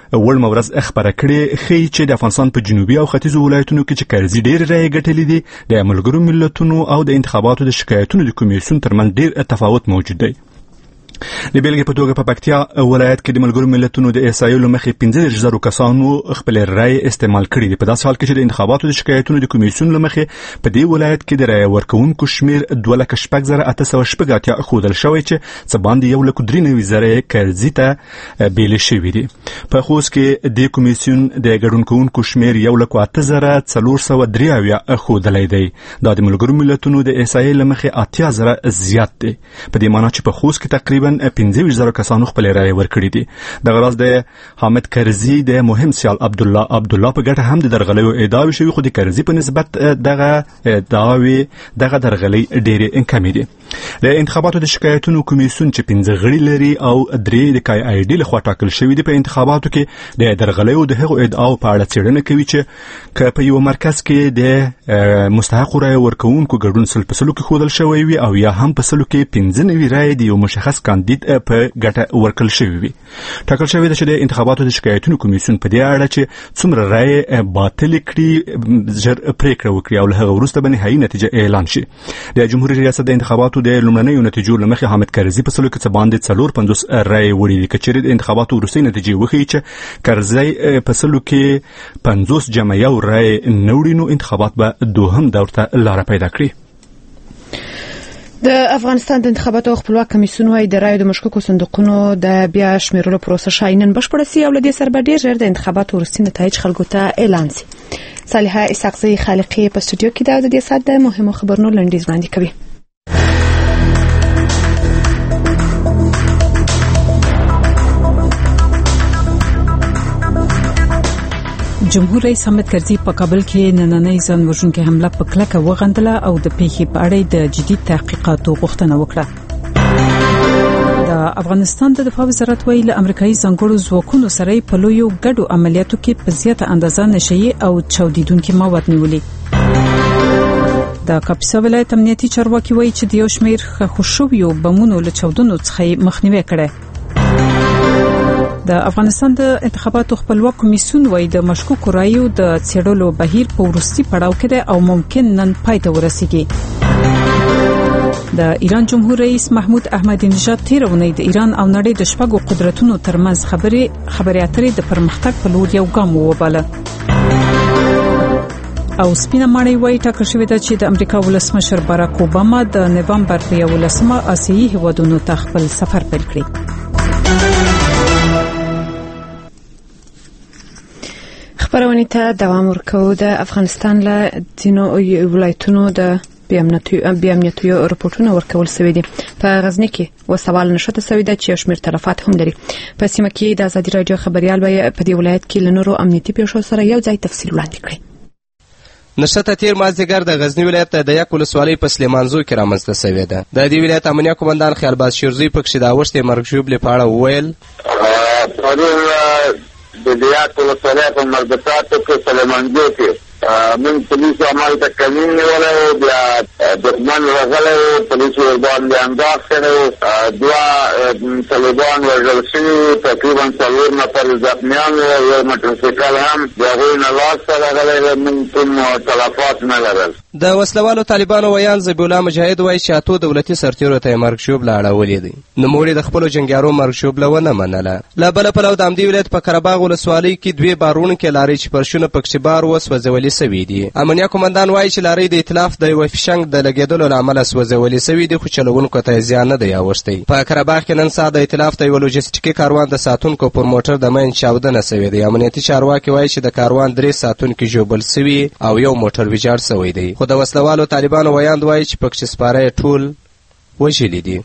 ول مورز خبره کړې خي چې د افغانستان په جنوبي او ختیځو ولایتونو کې چې کرزي ډېر رای ګټلې دي د ملګرو ملتونو او د انتخاباتو د شکایتونو د کمیسیون ترمنځ ډېر تفاوت موجود دی. د بیلګې په توګه په پکتیا ولایت کې د ملګرو ملتونو د احصایو له مخې پنځه دېرش زره کسانو خپل رای استعمال کړي دي. په داسې حال کې چې د انتخاباتو د شکایتونو د کمیسیون له مخې په دې ولایت کې د رای ورکوونکو شمیر دوه لکه شپږ زره اته سوه شپږ اتیا ښودل شوی چې څه باندې یو لک درې نوي زره کرزي ته بیلې شوي دي. په خوست کې د کمیسیون د ګډون کوونکو شمیر یو لک اته زره څلور سوه درې اویا ښودلی دی. دا د ملګرو ملتونو د احصایې له مخې اتیا زره زیات دی، په دې معنی چې په خوست کې تقریبا پنځه ویشت زره کسانو خپل رای ورکړي دي. دغه راز د حامد کرزي د مهم سیال عبدالله عبدالله په ګټه هم د درغلیو ادعاوې شوي، خو د کرزي په نسبت دغه ادعاوې دغه درغلۍ ډېرې کمې دي. د انتخاباتو د شکایتونو کمیسیون چې پنځه غړي لري او درې د کای آی ډي لخوا ټاکل شوي دي، په انتخاباتو کې د درغلیو د هغو ادعاو په اړه څېړنه کوي چې که په یو مرکز کې د مستحقو رای ورکوونکو ګډون سل په سلو کې ښودل شوی وي او یا هم په سلو کې پنځه نوي رای د یو مشخص کاندید په ګټه ورکړل شوی وي. ټاکل شوی ده چې د انتخاباتو د شکایتونو کمیسیون په دې اړه چې څومره رای باطل کړي ژر پریکړه وکړي او له هغه وروسته به نهایي نتیجه اعلان شي. د جمهوریت ریاست د انتخاباتو د لومړنیو نتیجو له مخې حامد کرزي په سلو کې څه باندې څلور پنځوس رای وړي دي. که چیرې د انتخاباتو وروستۍ نتیجې وښیي چې کرزي په سلو کې پنځوس جمع یو رای نه وړي، نو انتخابات به دوهم دور ته لاره پیدا کړي. د افغانستان د انتخاباتو خپلواک کمیسیون وايي د رایو د مشکوکو صندوقونو د بیا شمیرلو پروسه شاینن بشپړه سي او له دې سره به ډېر ژر د انتخاباتو وروستي نتایج خلکو ته اعلان سي. صالحه اسحاقزی خالقی په استودیو کې د دې ساعت د مهمو خبرونو لنډیز وړاندې کوي. جمهور رئیس حامد کرزي په کابل کې نننۍ ځان وژونکې حمله په کلکه وغندله او د پیښې په اړه د جدي تحقیقاتو غوښتنه وکړه. د افغانستان د دفاع وزارت ویلي له امریکایي ځانګړو ځواکونو سره په لویو ګډو عملیاتو کې په زیاته اندازه نشئی او چاودیدونکي مواد نیولي. د کاپیسا ولایت امنیتي چارواکي وایي چې د یو شمېر ښخ شویو بمونو له چاودنو څخه مخنیوي کړی. د افغانستان د انتخاباتو خپلواک کمیسیون وايي د مشکوکو رایو د څېړلو بهیر په وروستي پړاو کې دی او ممکن نن پای ته ورسیږي. د ایران جمهور رئیس محمود احمدی نژاد تیر اونۍ د ایران او نړۍ د شپږو قدرتونو ترمنځ خبرې خبرې اترې د پرمختګ په لور یو ګام ووباله. او سپینه ماڼۍ وايي ټاکل شوې ده چې د امریکا ولسمشر باراک اوباما د نوامبر په یولسمه آسیایي هیوادونو ته خپل سفر پیل کړي. خبرونه ته دوام ورکوي. د افغانستان له ځینو ولایتونو د بیامنیتیو رپورټونه ورکول شوی دي. په غزنی کې وسوال نشته شوی ده چې شمیر تلفات هم لري. په سیمه کې د ازادي رادیو خبريال به په دې ولایت کې لنورو امنیتي پیښو سره یو ځای تفصیل وړاندې کړي. نشته تیر مازدیګر د غزنی ولایت د یک ولسوالۍ په سلیمانزو کې رامنځته شوې ده. د دې ولایت امنیه قومندان خیالباز شیرزوی په کې دا وشته مرګ ژوبل په اړه وویل د دیات ولسوالۍ په مربوطاتو کې سلیمانزو کې من پولیسو عمل ته کمین نیولی و، بیا دښمن راغلی و، پولیسو ورباندې انداز کړی و، دوه طالبان وژل شوي، تقریبا څلور نفر زخمیان و، یو موټرسایکل هم د هغوی نه لاسته راغلی و. موږ کوم تلفات نه لرل. د وسلوالو طالبانو ویان ذبیح الله مجاهد وایي چې اتو دولتي سرتیرو ته یې مرګ ژوبله اړولې دي. نوموړي د خپلو جنګیارو مرګ ژوبله ونه منله. له بله پلوه د همدې ولایت په قرهباغ ولسوالۍ کې دوې باروړونکې لارۍ چې فرشونه پکښې بار وه سوځولي سوي دي. امنیه قومندان وایي چې لارۍ د ائتلاف د یوه فشنګ د لګېدلو له امله سوځولي سوي دي، خو چلوونکو ته یې زیان نه دی اوښتی. په قرهباغ کې نن سهار د ائتلاف د یوه لوجستیکي کاروان د ساتونکو پر موټر د مین چاودنه سوې ده. امنیتي چارواکي وایي چې د کاروان درې ساتونکي ژوبل سوي او یو موټر ویجاړ سوی دی. خو د وسلوالو طالبانو ویاند وایي چې پکښې سپاره یې ټول وژلي دي.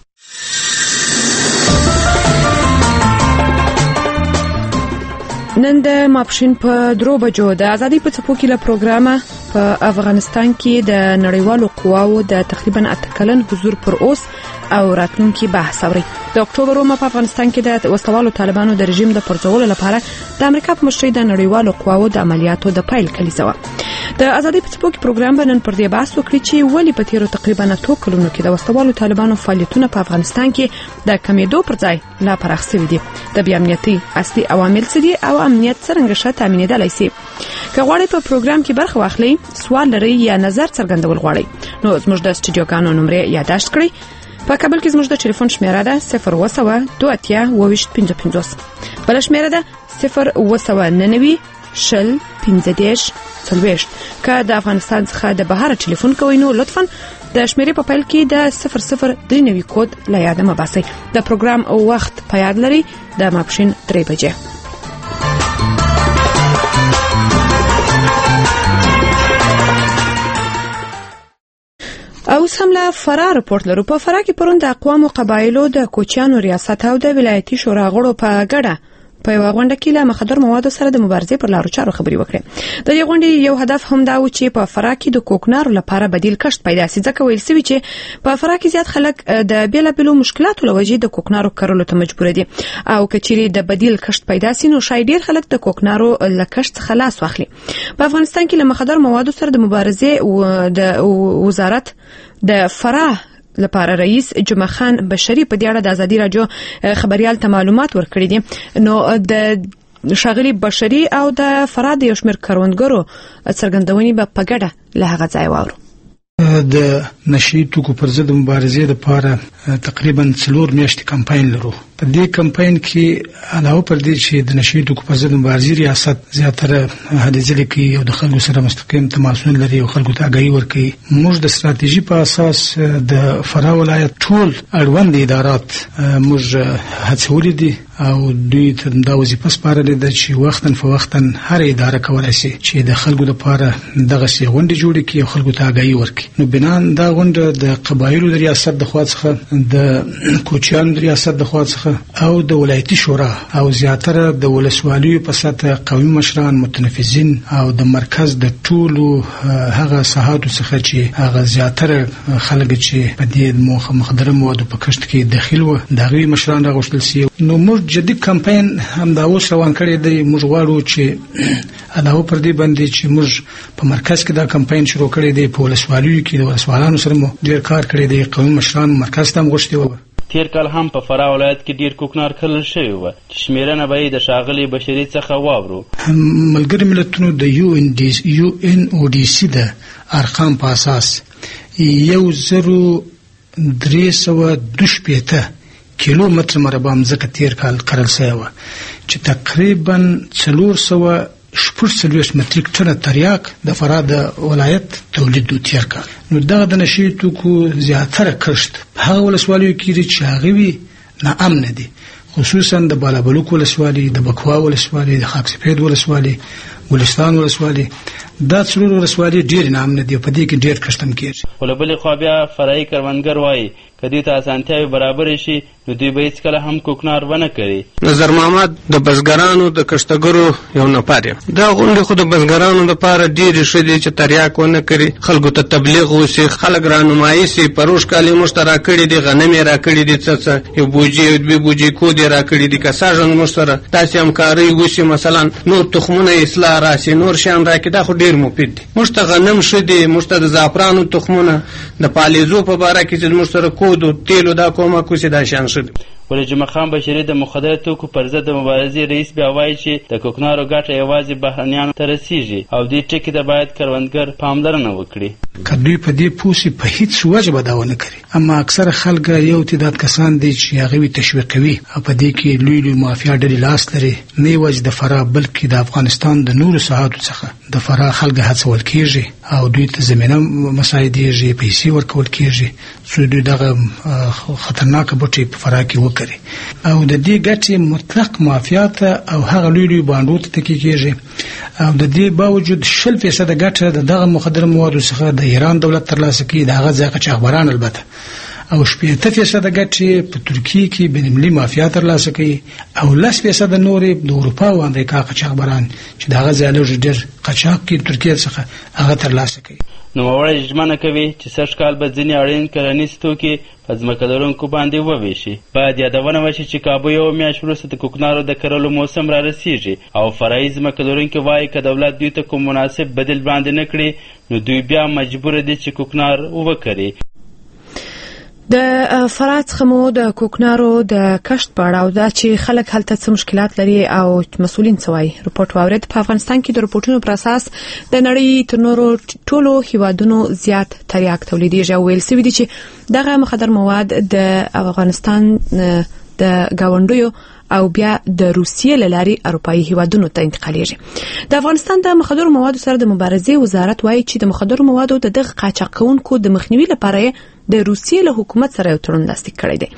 نن د ماپښین په درو بجو د ازادي په څپو کې له پروګرامه په افغانستان کې د نړیوالو قواو د تقریبا اته کلن حضور پر اوس او راتلونکي بحث اوري. د اکتوبر اومه په افغانستان کې د وسلوالو طالبانو د رژیم د پرځولو لپاره د امریکا په مشرۍ د نړیوالو قواو د عملیاتو د پیل کلیزه و. د ازادي په څپو کې پروګرام باندې پر دې بحث وکړي چې ولې په تیرو تقریبا اتو کلونو کې د وسلوالو طالبانو فعالیتونه په افغانستان کې د کمیدو پر ځای لا پراخ شوي دي. د بیا امنیتي اصلي عوامل څه دي او امنیت څنګه ښه تامینېدلی شي. که غواړئ په پروګرام کې برخه واخلئ، سوال لرئ یا نظر څرګندول غواړئ، نو زموږ د سټوډیوګانو نمرې یادداشت کړئ. په کابل کې زموږ د ټلیفون شمیره ده صفر اووه سوه دوه اتیا اووه ویشت پنځه پنځوس، بله شمیره ده صفر اووه سوه نهه نوي شل پنځه دېرش څلوېښت. که د افغانستان څخه د بهر ټلیفون کوئ نو لطفاً د شمیرې په پیل کې د صفر صفر درې نوي کود له یاده مه باسئ. د پروګرام وخت په یاد لرئ، د ماپښین درې بجې. اوس هم له فراه رپورټ لرو. په فراه کې پرون د اقوامو قبایلو د کوچیانو ریاست او د ولایتي شورا غړو په ګډه په یو غونډه کې له مخدر موادو سره د مبارزې پر لارو چارو خبرې وکړې. د دې غونډې یو هدف هم دا و چې په فراه کې د کوکنارو لپاره بدیل کښت پیدا شي، ځکه ویل شوي چې په فراه کې زیات خلک د بیلابیلو مشکلاتو له وجې د کوکنارو کرلو ته مجبور دي، او که چیرې د بدیل کښت پیدا شي نو شاید ډېر خلک د کوکنارو له کښت څخه لاس واخلي. په افغانستان کې له مخدر موادو سره د مبارزې د وزارت د فراه لپاره رئیس جمعه خان بشری په دې اړه د ازادي راډیو خبريال ته معلومات ورکړي دي. نو د شاغلي بشری او د فراه د یو شمېر کروندګرو څرګندونې به په ګډه له هغه ځای واورو. د نشي توکو پر ضد مبارزې لپاره تقریبا څلور میاشتې کمپاین لرو. په دې کمپاین کې علاوه پر دې چې د نشي توکو پر ضد مبارزې ریاست زیاتره هلې ځلې کوي او د خلکو سره مستقیم تماسونه لري او خلکو ته آګاهي ورکوي، موږ د ستراتیژي په اساس د فراه ولایت ټول اړوند ادارات موږ هڅولې دي او دوی ته دا وظیفه سپارلې ده چې وختن په وختن هر اداره کولای شي چې د خلکو لپاره دغه سي غونډې جوړې کړي او خلکو ته آګاهي ورکړي. نو بنان دا غونډه د قبایلو د ریاست د خوا څخه، د کوچیانو د ریاست د خوا څخه او د ولایتي شورا او زیاتره د ولسوالیو په سطح قومي مشران، متنفذین او د مرکز د ټولو هغه ساحاتو څخه چې هغه زیاتره خلک چې په دې مخدره موادو په کښت کې داخل و دغه مشران راغوښتل شي. نو موږ جدي کمپاین هم دا اوس روان کړی دی. موږ غواړو چې علاوه پر دې باندې چې موږ په مرکز کې دا کمپاین شروع کړی دی، په ولسوالیو کې د ولسوالانو سره مو ډېر کار کړی دی، قومي مشران مرکز ته هم غوښتي و. تیر کال هم په فراه ولایت کې ډیر کوکنار کرل شوی و چې شمیرنه به د شاغلي بشری څخه واورو. ملګري ملتونو د یو ان ډي یو ان او ډي سي د ارقام په اساس یو زرو درې سوه دوه شپېته کیلو متر مربع ځمکه تیر کال کرل شوی و چې تقریبا څلور سوه شپږ څلوېښت متریک ټنه تریاک د فراه د ولایت تولید و تیر کال. نو دغه د نشي توکو زیاتره کښت په هغه ولسوالیو کې دي چې هغه وي ناامنه دي، خصوصا د بالابلوک ولسوالي، د بکوا ولسوالي، د خاک سفید ولسوالي، ګلستان ولسوالي. دا څلور ولسوالي ډېر ناامنه دي او په دې کې ډېر کښت هم کېږي. خو له بلې خوا بیا فرعي کروندګر وایي که دوی ته اسانتیاوې برابرې شي نو دوی به هېڅکله هم کوکنار ونه کوي. نظر محمد د بزګرانو د کښتګرو یو نفر یم. دا غونډې خو د بزګرانو لپاره ډېرې ښه دي چې تریاک ونه کړي، خلکو ته تبلیغ وشي، خلک رانمایي شي. پروش کال یې موږ ته راکړي دي، غنم یې راکړي دي، څه څه یو بوجي یو دوې بوجي کود یې راکړي دي. که سږن موږ سره داسې همکارۍ وشي، مثلا نور تخمونه اصلاح راشي، نور شیان راکړي، دا خو ډېر مفید دي. موږ ته غنم ښه دي، موږ ته د زعفرانو تخمونه، د پالیزو په باره کې چې موږ سره کود او تیلو دا کومک وشي، دا شیان ښه دي. ولې جمعه خان بشری د مخدره توکو پر ضد د مبارزې رئیس بیا وایي چې د کوکنارو ګټه یوازې بهرنیانو ته رسیږي او دې ټکي ته باید کروندګر پاملرنه وکړي. که دوی په دې پوه شي په هیڅ وجه به دا ونه کړي، اما اکثره خلک یو تعداد کسان دي چې هغوی تشویقوي او په دې کې لوی لوی مافیا ډلې لاس لري. نه یوازې د فراه بلکې د افغانستان د نورو ساحاتو څخه د فراه خلک هڅول کېږي او دوی ته زمینه مساعدېږي، پیسې ورکول کېږي چې دوی دغه خطرناکه بوټي په فراه کې وکړي. او د دې ګټې مطلق مافیا ته او هغه لوی لوی بانډو ته تکیه کېږي. او د دې باوجود شل فیصده ګټه د دغه مخدره موادو څخه د ایران دولت ترلاسه کوي، د هغه ځای قاچاقبران البته او شپږ فیصد ګټې په ترکیه کې بین المللي مافیا ترلاسه کوي او لس فیصد نورې د اروپا او امریکا قاچاقبران چې دغه ځای ډېر قاچاق کې ترکیه څخه هغه ترلاسه کوي. نوموړی ژمنه کوي چې سږ کال به ځینې اړین کرنیز توکي په ځمکه لرونکو باندې وویشي. باید یادونه وشي چې کابو یوه میاشت وروسته د کوکنارو د کرلو موسم را رسیږي او فرعي ځمکه لرونکي وایي که دولت دوی ته کوم مناسب بدیل وړاندې نه کړي نو دوی بیا مجبوره دي چې کوکنار وکري. د فراه څخه مو د کوکنارو د کښت په اړه او دا چې خلک هلته څه مشکلات لري او مسؤلین څه وایي رپورټ واورید. په افغانستان کې د رپورټونو پر اساس د نړۍ تر نورو ټولو هیوادونو زیات تریاک تولیدېږي او ویل سوي دي چې دغه مخدر مواد د افغانستان د ګاونډیو او بیا د روسیې له لارې اروپایي هیوادونو ته انتقالېږي. د افغانستان د مخدرو موادو سره د مبارزې وزارت وایي چې د مخدرو موادو د دغه قاچاق کوونکو د مخنیوي لپاره د روسیې له حکومت سره یو تړون لاسلیک کړی دی.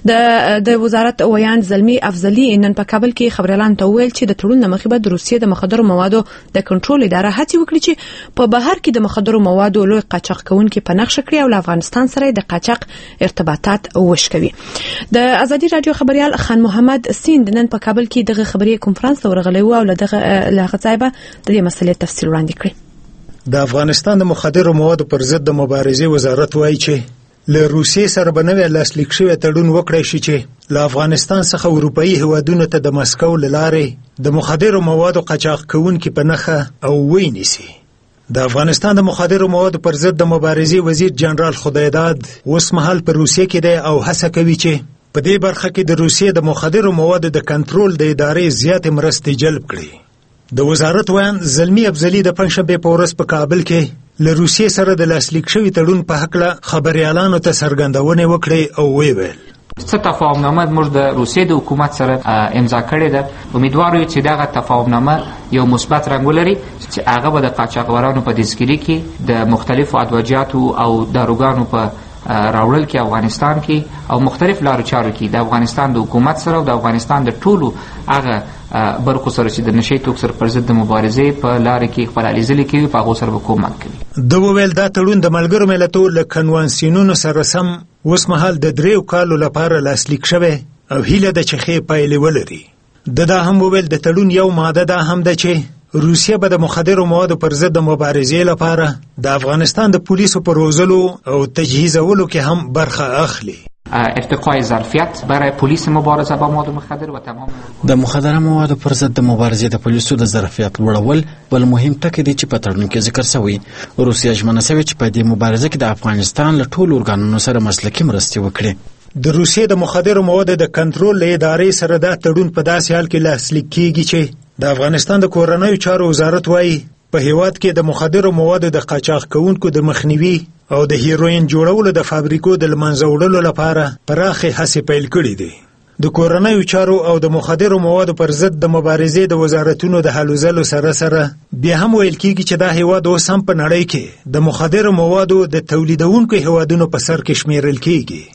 د د وزارت ویان زلمی افضلی نن په کابل کې خبريالانو ته ویل چې د تړون نه مخکې به د روسیې د مخدرو موادو د کنټرول اداره هڅه وکړي چې په بهر کې د مخدرو موادو لوی قاچاق کوونکي په نقشه کړي او له افغانستان سره د قاچاق ارتباطات وشکوي. د ازادي رادیو خبريال خان محمد سیند نن په کابل کې دغه خبري کنفرانس ورغلی و او دغه لغه ځای به د دې مسلې تفصیل وړاندې کړي. د افغانستان د مخدرو موادو پر ضد د مبارزې وزارت وایي چې له روسیې سره به نوی لاسلیک شوی تړون وکړی شي چې له افغانستان څخه اروپایي هیوادونو ته د مسکو له لارې د مخدرو موادو قاچاق کوونکي په نښه او ونیسي. د افغانستان د مخدرو موادو پر ضد د مبارزې وزیر جنرال خدایداد اوس مهال په روسیې کې دی او هڅه کوي چې په دې برخه کې د روسیې د مخدرو موادو د کنټرول د ادارې زیاتې مرستې جلب کړي. د وزارت ویان زلمی افضلی د پنځشنبې په ورځ په کابل کې له روسیې سره د لاسلیک شوي تړون په هکله خبريالانو ته څرګندونې وکړې او ویل څه تفاهمنامه موږ د روسیې د حکومت سره امضا کړې ده. امیدوار یو چې دغه تفاهمنامه یو مثبت رنګ ولري چې هغه به د قاچاقبرانو په دستګیري کې د مختلفو ادویجاتو او داروګانو په راوړل کې افغانستان کې او مختلف لارو چارو کې د افغانستان د حکومت سره او د افغانستان د ټولو هغه برخو سره چې د نشي توکو سره پر ضد د مبارزې په لار کې خپل الیزلې کوي په هغه سره به کومک کوي. د وویل دا تړون د ملګرو ملتونو له کنوانسیونونو سره سم اوس مهال د دریو کالو لپاره لاسلیک شوی او هیله ده چې ښې پایلې ولري. د دا هم وویل د تړون یو ماده دا هم ده چې روسیه به د مخدرو موادو پر ضد د مبارزې لپاره د افغانستان د پولیسو په روزلو او تجهیزولو کې هم برخه اخلي. ارتقای ظرفیت برای پلیس مبارزه با مواد مخدر و تمام د مخدره موادو پر ضد د مبارزې د پولیسو د ظرفیت لوړول بل مهم ټکی دی چې په تړون کې ذکر شوی. روسیه ژمنه شوې چې په دې مبارزه کې د افغانستان له ټولو ارګانونو سره مسلکي مرستې وکړي. د روسیې د مخدرو موادو د کنټرول ادارې سره دا تړون په داسې حال کې لاسلیک کیږي چې د افغانستان د کورنیو چارو وزارت وایي په هیواد کې د مخدرو موادو د قاچاق کوونکو د مخنیوي او د هیروین جوړولو د فابریکو د لمنځه وړلو لپاره پراخې هڅې پیل کړې دي. د کورنیو چارو او د مخدرو موادو پر ضد د مبارزې د وزارتونو د هلو ځلو سره سره بیا هم ویل کیږي چې دا هیواد اوس هم په نړۍ کې د مخدرو موادو د تولیدونکو هیوادونو په سر کې شمیرل کیږي.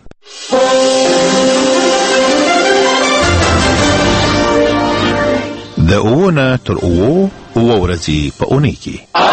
د اوونه تر اوو اوه ورځې په اونۍ کې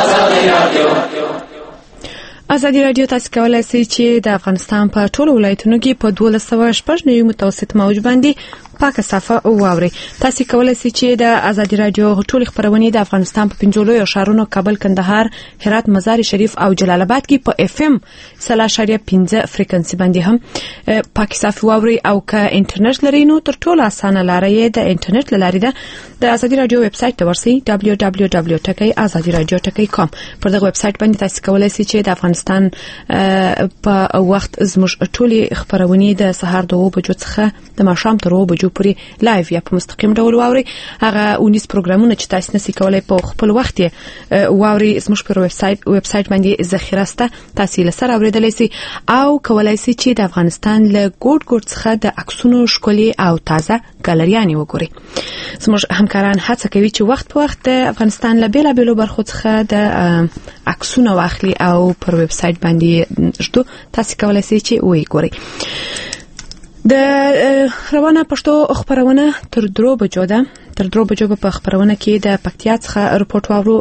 ازادي رادیو تاسو کولای شئ چې د افغانستان په ټولو ولایتونو کې په دولس سوه شپږ نوي متوسط موج باندې پاکه صفه واوري. تاسو کولای شئ چې د ازادي رادیو ټول خبرونه د افغانستان په پنځو لویو ښارونو کابل، کندهار، هرات، مزار شریف او جلال آباد کې په اف ام صفر اشاریه پنځه فریکونسي باندې هم پاکه صفه واوري او که انټرنیټ لري نو تر ټولو اسانه لار یې د انټرنیټ لارې ده. د ازادي رادیو ویب سټ ته ورسئ دبلیو دبلیو دبلیو ډاټ ازادي رادیو ډاټ کام. پر دغه ویب سټ باندې تاسو کولای شئ چې د افغانستان په وخت زموږ ټولې خبرونه د سهار د اوو بجو څخه د ماښام تر اوو بجو پورې لایو یا په مستقیم ډول واوري. هغه اونیس پروګرامونه چې تاسو نسئ کولای په خپل وخت واوري زموږ په ویب سټ ویب سټ باندې ذخیره سته، تاسو یې سره اوریدلای شئ او کولای شئ چې د افغانستان له ګوټ ګوټ څخه د عکسونو ښکلي او تازه ګالریانې وګوري. زموږ همکاران هڅه کوي چې وخت په وخت د افغانستان له بیلابیلو برخو څخه د عکسونه واخلي او پر ویب سټ باندې شته، تاسو کولای شئ چې وګورئ. د روانه پښتو خبرونه تر درو بجو ده. تر درو بجو په خبرونه کې د پکتیا څخه رپورټ واورو.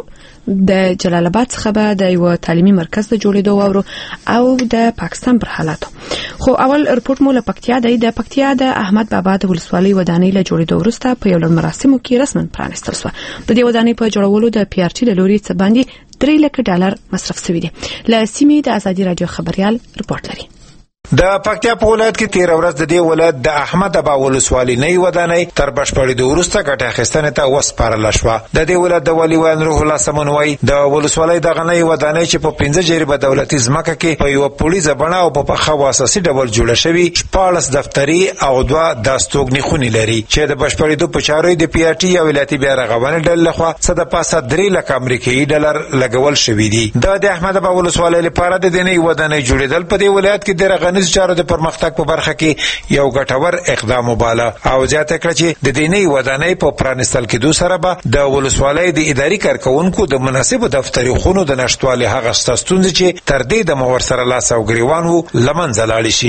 د جلال آباد څخه به د یو تعلیمي مرکز د جوړېدو واورو او د پاکستان پر حالاتو. خو اول رپورټ مو له پکتیا دی. د پکتیا د احمد بابا د ولسوالۍ ودانۍ له جوړېدو وروسته په یو لړ مراسمو کې رسماً پرانیستل شوه. د دې ودانۍ په جوړولو د پی آر ټي له لوري څه باندې درې لکه ډالر مصرف شوی دی. له سیمې د ازادي رادیو خبريال رپورټ لري. د پکتیا په ولایت کې تیر ورځ د دې ولایت د احمد بابا ولسوالۍ نوې ودانۍ تر بشپړېدو وروسته ګټه اخیستنې ته وسپارل شوه. د دې ولایت د والي ویان روح الله سمون وایي د ولسوالۍ دغه نوې ودانۍ چې په پنځه جریبه دولتي ځمکه کې په یوه پولیزه بڼه او په پخه او اساسي ډول جوړه شوې شپاړس دفتري او دوه داستوګنې خونې لري چې د بشپړېدو په چارو د پی آر ټي یا ولایتي بیارغونې ډلې لخوا څه د پاسه درې لکه امریکایي ډالر لګول شوي دي. د احمد بابا ولسوالۍ لپاره د دې نوې ودانۍ جوړېدل په دې ولایت کې د رغنیز چارو د پرمختګ په برخه کې یو ګټور اقدام وباله او زیاته کړه چې د دې نوې ودانۍ په پرانیستل کېدو سره به د ولسوالۍ د اداري کارکونکو د مناسبو دفتري خونو د نشټوالي هغه ستونزې چې تر دې د مور سره لاس او ګریوان وو له منځه لاړې شي.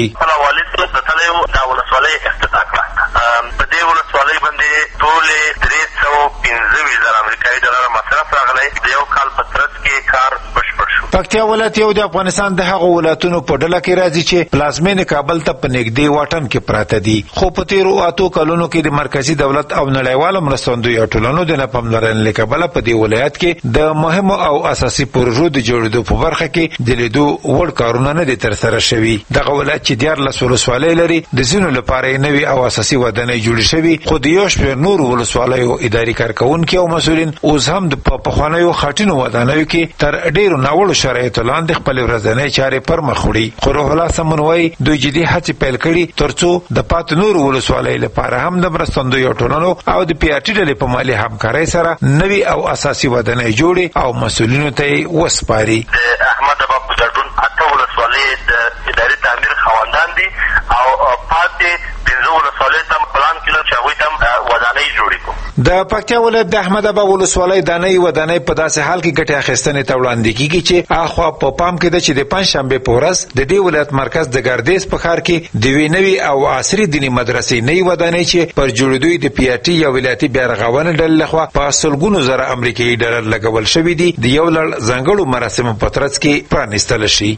دا ولسوالۍ افتتاح کړه. په دې ولسوالۍ باندې ټولې درې سوه پنځه ویشت زره امریکایي ډالر مصرف راغلی. د یو کال په ترڅ کې کار بشپړ شو. پکتیا ولایت یو د افغانستان د هغو ولایتونو په ډله کې راځي چې پلازمینې کابل ته په نږدې واټن کې پراته دي. خو په تیرو اتو کلونو کې د مرکزی دولت او نړیوالو مرستندویو ټولنو د نه پاملرنې له کبله په دې ولایت کې د مهمو او اساسي پروژو د جوړېدو په برخه کې د لیدو وړ کارونه نه دي ترسره شوي. دغه ولایت چې دیارلس ولسوالۍ لري د ځینو لپاره یې نوې او اساسي ودانۍ جوړې شوي، خو د یو شمېر نورو ولسوالیو اداري کارکوونکي او مسؤلین اوس هم د پخوانیو خټینو ودانیو کې تر ډېرو ناوړو شرایطو لاندې خپلې ورځنۍ چارې پر مخ وړي. خو روح الله سمون وایي دوی جدي هڅې پیل کړي ترڅو د پاتې نورو ولسوالیو لپاره هم د مرستندویو ټولنو او د پی آر ټي ډلې په مالي همکارۍ سره نوې او اساسي ودانۍ جوړې او مسؤلینو ته یې وسپاري. احمد بابا ګډون اته ولسوالۍ د اداري تعمیر خواندان دي او پاتې پنځه ولسوالۍ ته پلان کړل چې هغوی ته ودانۍ جوړې کړو. د پکتیا ولایت د احمد بابا ولسوالۍ د نوې ودانۍ په داسې حال کې ګټې اخیستنې ته وړاندې کېږي چې اخوا په پام کې ده چې د پنجشنبې په ورځ د دې ولایت مرکز د ګردیز په ښار کې د یوې نوې او عصري دیني مدرسې نوې ودانۍ چې پر جوړېدو د پی آر ټي یا ولایتي بیارغونې ډلې لخوا په سلګونو زره امریکایي ډالر لګول شوي دي د یو لړ ځانګړو مراسمو په ترڅ کې پرانیستل شي.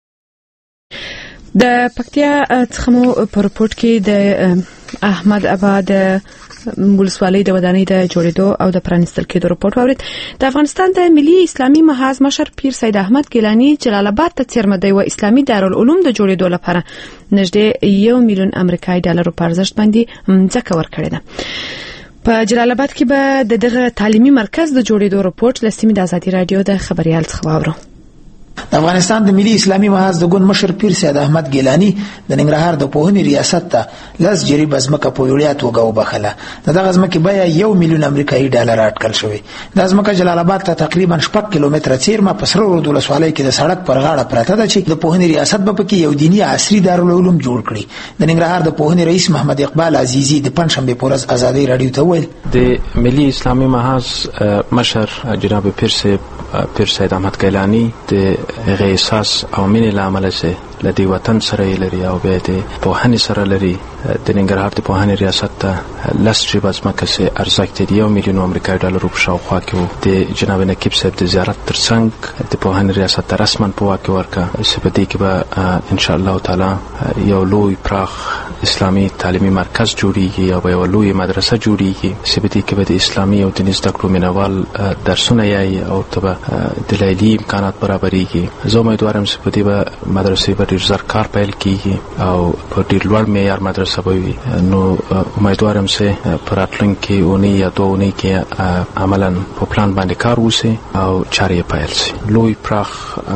د پکتیا څخه مو په رپورټ کې د احمد بابا د ولسوالۍ د ودانۍ د جوړېدو او د پرانیستل کېدو رپورټ واورید. د افغانستان د ملي اسلامي محاذ مشر پیر سید احمد ګیلاني جلال آباد ته څیرمه د یو اسلامي دارالعلوم د جوړېدو لپاره نږدې یو میلیون امریکایي ډالرو په ارزښت باندې ځمکه ورکړې ده. په جلال آباد کې به د دغه تعلیمي مرکز د جوړېدو رپورټ له سیمې د ازادي رادیو د خبريال څخه واورو. د افغانستان د ملي اسلامي محاذ د ګوند مشر پیر سید احمد ګیلاني د ننګرهار د پوهنې ریاست ته لس جریبه ځمکه په وړیا توګه وبخله. د دغه ځمکې بیه یو میلیون امریکایي ډالر اټکل شوې. د ځمکه جلال آباد ته تقریبا شپږ کیلومتره څیرمه په سره رود ولسوالۍ کې د سړک پر غاړه پرته ده چې د پوهنې ریاست به پکې یو دیني عصري دارالعلوم جوړ کړي. د ننګرهار د پوهنې رئیس محمد اقبال عزیزي د پنځشنبې په ورځ ازادي رادیو ته وویل د ملي اسلامي محاذ مشر جناب پیر سید پیر سید احمد ګیلاني د هغه احساس او مینې له امله چې له دې وطن سره یې لري او بیا د پوهنې سره لري د ننګرهار د پوهنې ریاست ته لس جریبه ځمکه چې ارزښت یې د یو میلیون امریکایي ډالرو په شاوخوا کې و. د جناب نقیب صاحب د زیارت تر څنګ د پوهنې ریاست ته رسما په واک کې ورکړه چې په دې کې به انشاءالله تعالی یو لوی پراخ اسلامي تعلیمي مرکز جوړیږي او یو لوی مدرسه جوړیږي چې په دې کې به د اسلامي او دیني زده کړو مینوال درسونه یایي او ته به د لیلي امکانات برابرېږي. زه امیدوارم چې په دې به مدرسې به ډېر زر کار پیل کېږي او په ډېر لوړ معیار مدرسه به وي. نو امیدوارم چې په راتلونکې اونۍ یا دوه اونۍ کې عملا په پلان باندې کار وشي او چارې یې پیل شي. لوی پراخ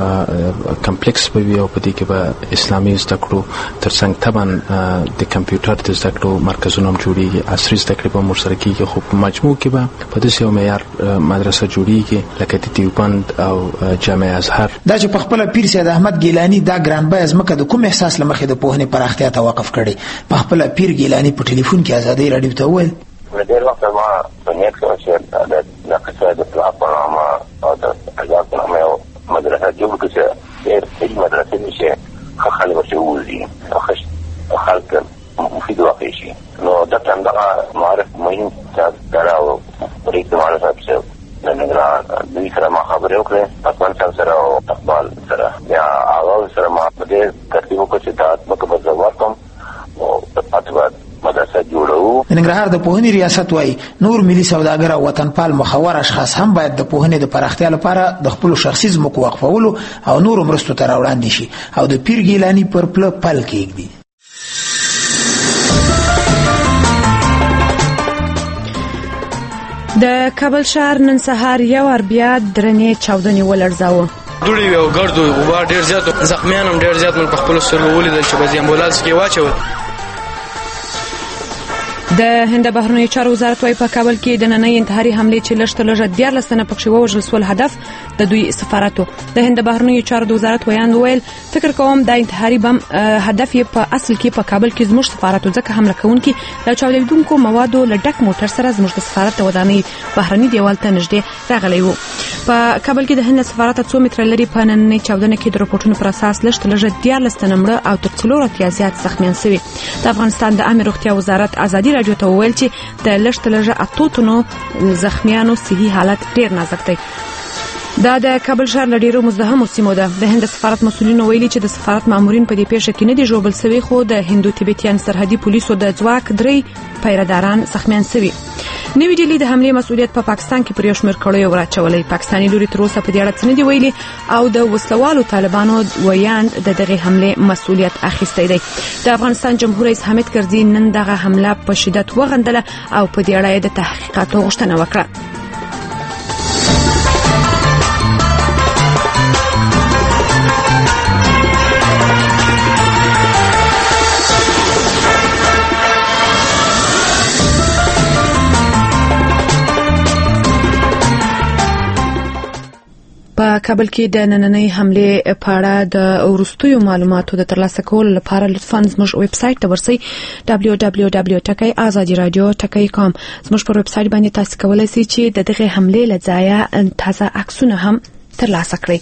کمپلیکس به وي او په دې کې به اسلامي زده کړو تر څنګ طبعا د کمپیوټر د زده کړو مرکزونه هم جوړیږي، عصري زده کړې به هم ورسره کېږي. خو په مجموع کې به په داسې یو معیار مدرسه جوړیږي لکه د دیوبند او جامع ازهر. دا چې په خپله پیر سید احمد ګیلاني دا ګران بیه ځمکه د کوم احساس له مخې د پوهنې پراختیا ته وقف کړې. په خپله پیر ګیلاني په ټلیفون کې ازادۍ راډیو ته وویل ډېر وخت ما په نیت کې وه چې د قصه د پلار په نامه او د اجازه په نامه یو مدرسه جوړ کړي چې ډېر صحیح مدرسې وي چې ښه خلک ورته ووځي او ښه خلک مفید واقع شي. نو دلته همدغه معارف مهم سیاستګر او پرېکړه صاحب چې د ننګرهار دوی سره ما خبرې او اقبال سره بیا هغه سره ما په دې ترتیب وکړ چې دا مکه بزور کوم او په پاتې مدرسه جوړو. ننګرهار د پوهنې ریاست وايي نور ملي سوداګر او وطنپال مخور اشخاص هم باید د پوهنې د پراختیا لپاره د خپل شخصي ځمکو وقفولو او نور مرستو ته راوړاندې شي او د پیر ګیلاني پر پل پل کېږدي. د کابل شهر نن سهار یو ار بیا درنې چاودنې ولړزاوه. دوړې او ګرد او غبار ډېر زیات زخمیان هم ډېر زیات په خپلو سترګو ولیدل چې په امبولانس کې واچول. د هند بهرنیو چارو وزارت وايي په کابل کې د نننۍ انتحاري حملې چې لږ تر لږه دیارلس تنه پکښې ووژل سول هدف د دوی سفارتو. د هند بهرنیو چارو د وزارت ویاند وویل فکر کوم د انتحاري بم هدف یې په اصل کې په کابل کې زموږ سفارتو ځکه حمله کوونکي د چاودېدونکو موادو له ډک موټر سره زموږ د سفارت د ودانۍ بهرني دیوال ته نږدې راغلی وو. په کابل کې د هند سفارت څو متره لري په نننۍ چاودنه کې د راپورټونو پر اساس لږ تر لږه دیارلس تنه مړه او تر څلور اتیا زیات زخمیان شوي. د افغانستان د عامه روغتیا وزارت ازادي راډیو ته وویل چې د لږ تر لږه اتو تنو زخمیانو صحي حالت ډیر نازک دی. دا د کابل ښار له ډیرو مزدحمو سیمو ده. د هند سفارت مسؤلینو ویلي چې د سفارت مامورین په دې پیښه کې نه دي ژوبل شوي خو د هندو تبتیان سرحدي پولیسو د ځواک درې پیرهداران زخمیان شوي. نوې ډیلي د حملې مسؤلیت په پا پاکستان کې پر یو شمېر کړیو راچولی. پاکستاني لوري تر اوسه په دې اړه څه نه دي ویلي او د وسلوالو طالبانو ویاند د دغه حملې مسؤلیت اخیستی دی. د افغانستان جمهور رئیس حامد کرزي نن دغه حمله په شدت وغندله او په دې اړه د تحقیقاتو غوښتنه وکړه. په کابل کې د نننۍ حملې په اړه د وروستیو معلوماتو د ترلاسه کولو لپاره لطفاً زموږ ویب سایټ ته ورسئ دبلیو دبلیو دبلیو ټکی ازادي رادیو ټکی کام. زموږ پر ویب سایټ باندې تاسو کولی شئ چې د دغه حملې له ځایه تازه عکسونه هم ترلاسه کړئ.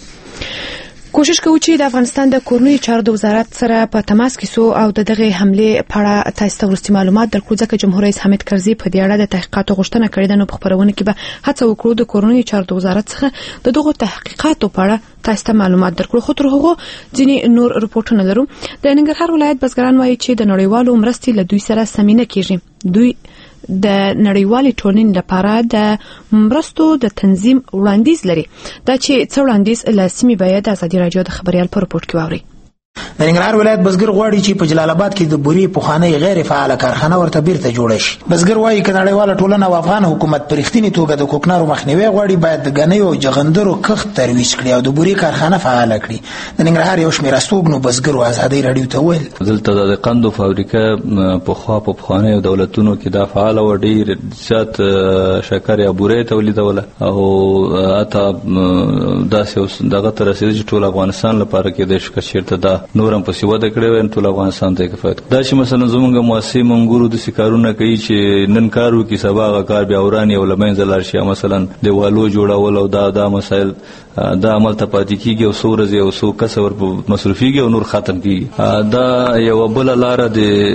کوشش کوو چې د افغانستان د کورنیو چارو د وزارت سره په تماس کې سو او د دغه حملې په اړه تاسو ته وروستي معلومات درکړو ځکه جمهور رئیس حامد کرزي په دې اړه د تحقیقاتو غوښتنه کړې ده. نو په خبرونه کې به هڅه وکړو د کورنیو چارو د وزارت څخه د دغه تحقیقاتو په اړه تاسو ته معلومات درکړو. خو تر هغه ځینې نور رپورټونه لرو. د ننګرهار ولایت بزګران وایي چې د نړیوالو مرستې له دوی سره سمینه کیږي. دوی د نړیوالې ټولنې لپاره د مرستو د تنظیم وړاندیز لري. دا چې څه وړاندیز له سیمې باید ازادي راډیو د خبريال په رپورټ کې واوري. د ننګرهار ولایت بزګر غواړي چې په جلال آباد کې د بوري پخوانی غیر فعال کارخانه ورته بیرته جوړه شي. بزګر وایي چې نړیواله ټولنه او افغان حکومت په رښتینی توګه د کوکنارو مخنیوي غواړي باید د غنیو جغندرو کښت ترویج کړي او د بوري کارخانه فعال کړي. د ننګرهار یو شمېر استوګنو بزګر ازادي راډیو ته ویل دلته د قندو فابریکه په خوا په پخوانی دولتونو کې د فعال او ډیر زیات شکر یا بوري تولیدوله او اته داسې دغه تر رسیدي چې ټول افغانستان لپاره کې د شکر چیرته دا نورم په سیوا د کړو ټول افغانستان ته کفایت. دا چې مثلا زمونږ مؤسسې منګورو د سکارونه کوي چې نن کارو کې سبا غا کار بیا ورانی او لمن زلار شي مثلا دیوالو جوړول او دا دا مسائل دا عمل ته پاتې کیږي او سورز او سو کسور مصرفيږي او نور ختم کیږي. دا یو بل لار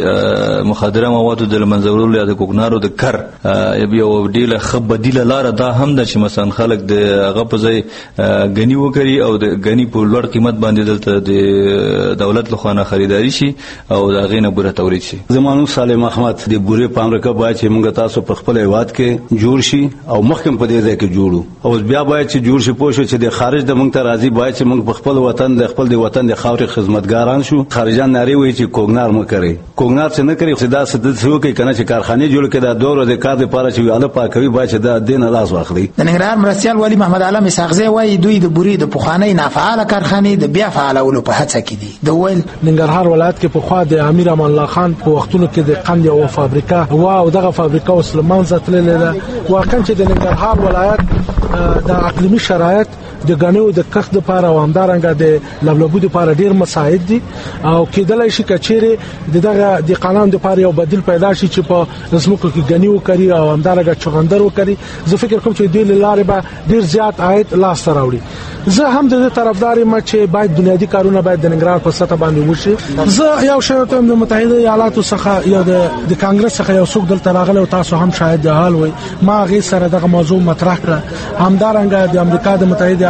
د مخدره موادو د منځورولو یا د کوکنارو د کر یو ډیله خب بدیله لار دا هم د چې مثلا خلک د هغه په ځای غنی وکړي او د غنی په لوړ قیمت باندې دلته د دولت له خوا خریداري شي او دا غینه بوره تولید شي. زمانو سالم احمد د بوري په امریکا باید چې موږ تاسو په خپل هیواد کې جوړ شي او مخکې په دې ځای کې جوړو او بیا باید چې جوړ شي پوه چې د خارج د موږ ته راځي باید چې موږ په خپل وطن د خپل د وطن د خاورې خدمتګاران شو. خارجان ناری وایي چې کوګنار مو کوي کوګنار څه نه کوي صدا صد څه کوي کنه چې کارخانه جوړ کړي دا دوره د کار لپاره چې واله پاکوي باید چې دا دین لاس واخلي. د ننګرهار مرستيال ولی محمد علم اسحاقزی وایي دوی د بوري د پخوانی نافعال کارخانه د بیا فعالولو په هڅه کې دي. د ویل ننګرهار ولایت کې په خوا د امیر امان الله خان په وختونو کې د قند یو فابریکه وا او دغه فابریکه وسلمان زتللې ده. واقعا چې د ننګرهار ولایت د اقلیمي شرایط د غنیو د کښت لپاره او همدارنګه د لبلبو لپاره ډیر مساعد دي او کېدلای شي کچېره دغه د قانون لپاره یو بدیل پیدا شي چې په زموږ کې غنیو کوي او همدارنګه چغندرو کوي. زه فکر کوم چې د لارې به ډیر زیات عاید لاس راوړي. زه هم د طرفدار ما چې باید بنیادی کارونه باید د ننګرهار په سطح باندې وشي. زه یو شرط د متحده ایالاتو څخه یو د کانګرس څخه یو څوک دلته راغلی او تاسو هم شاید د حال وي ما غي سره دغه موضوع مطرح کړ. همدارنګه د امریکا د متحده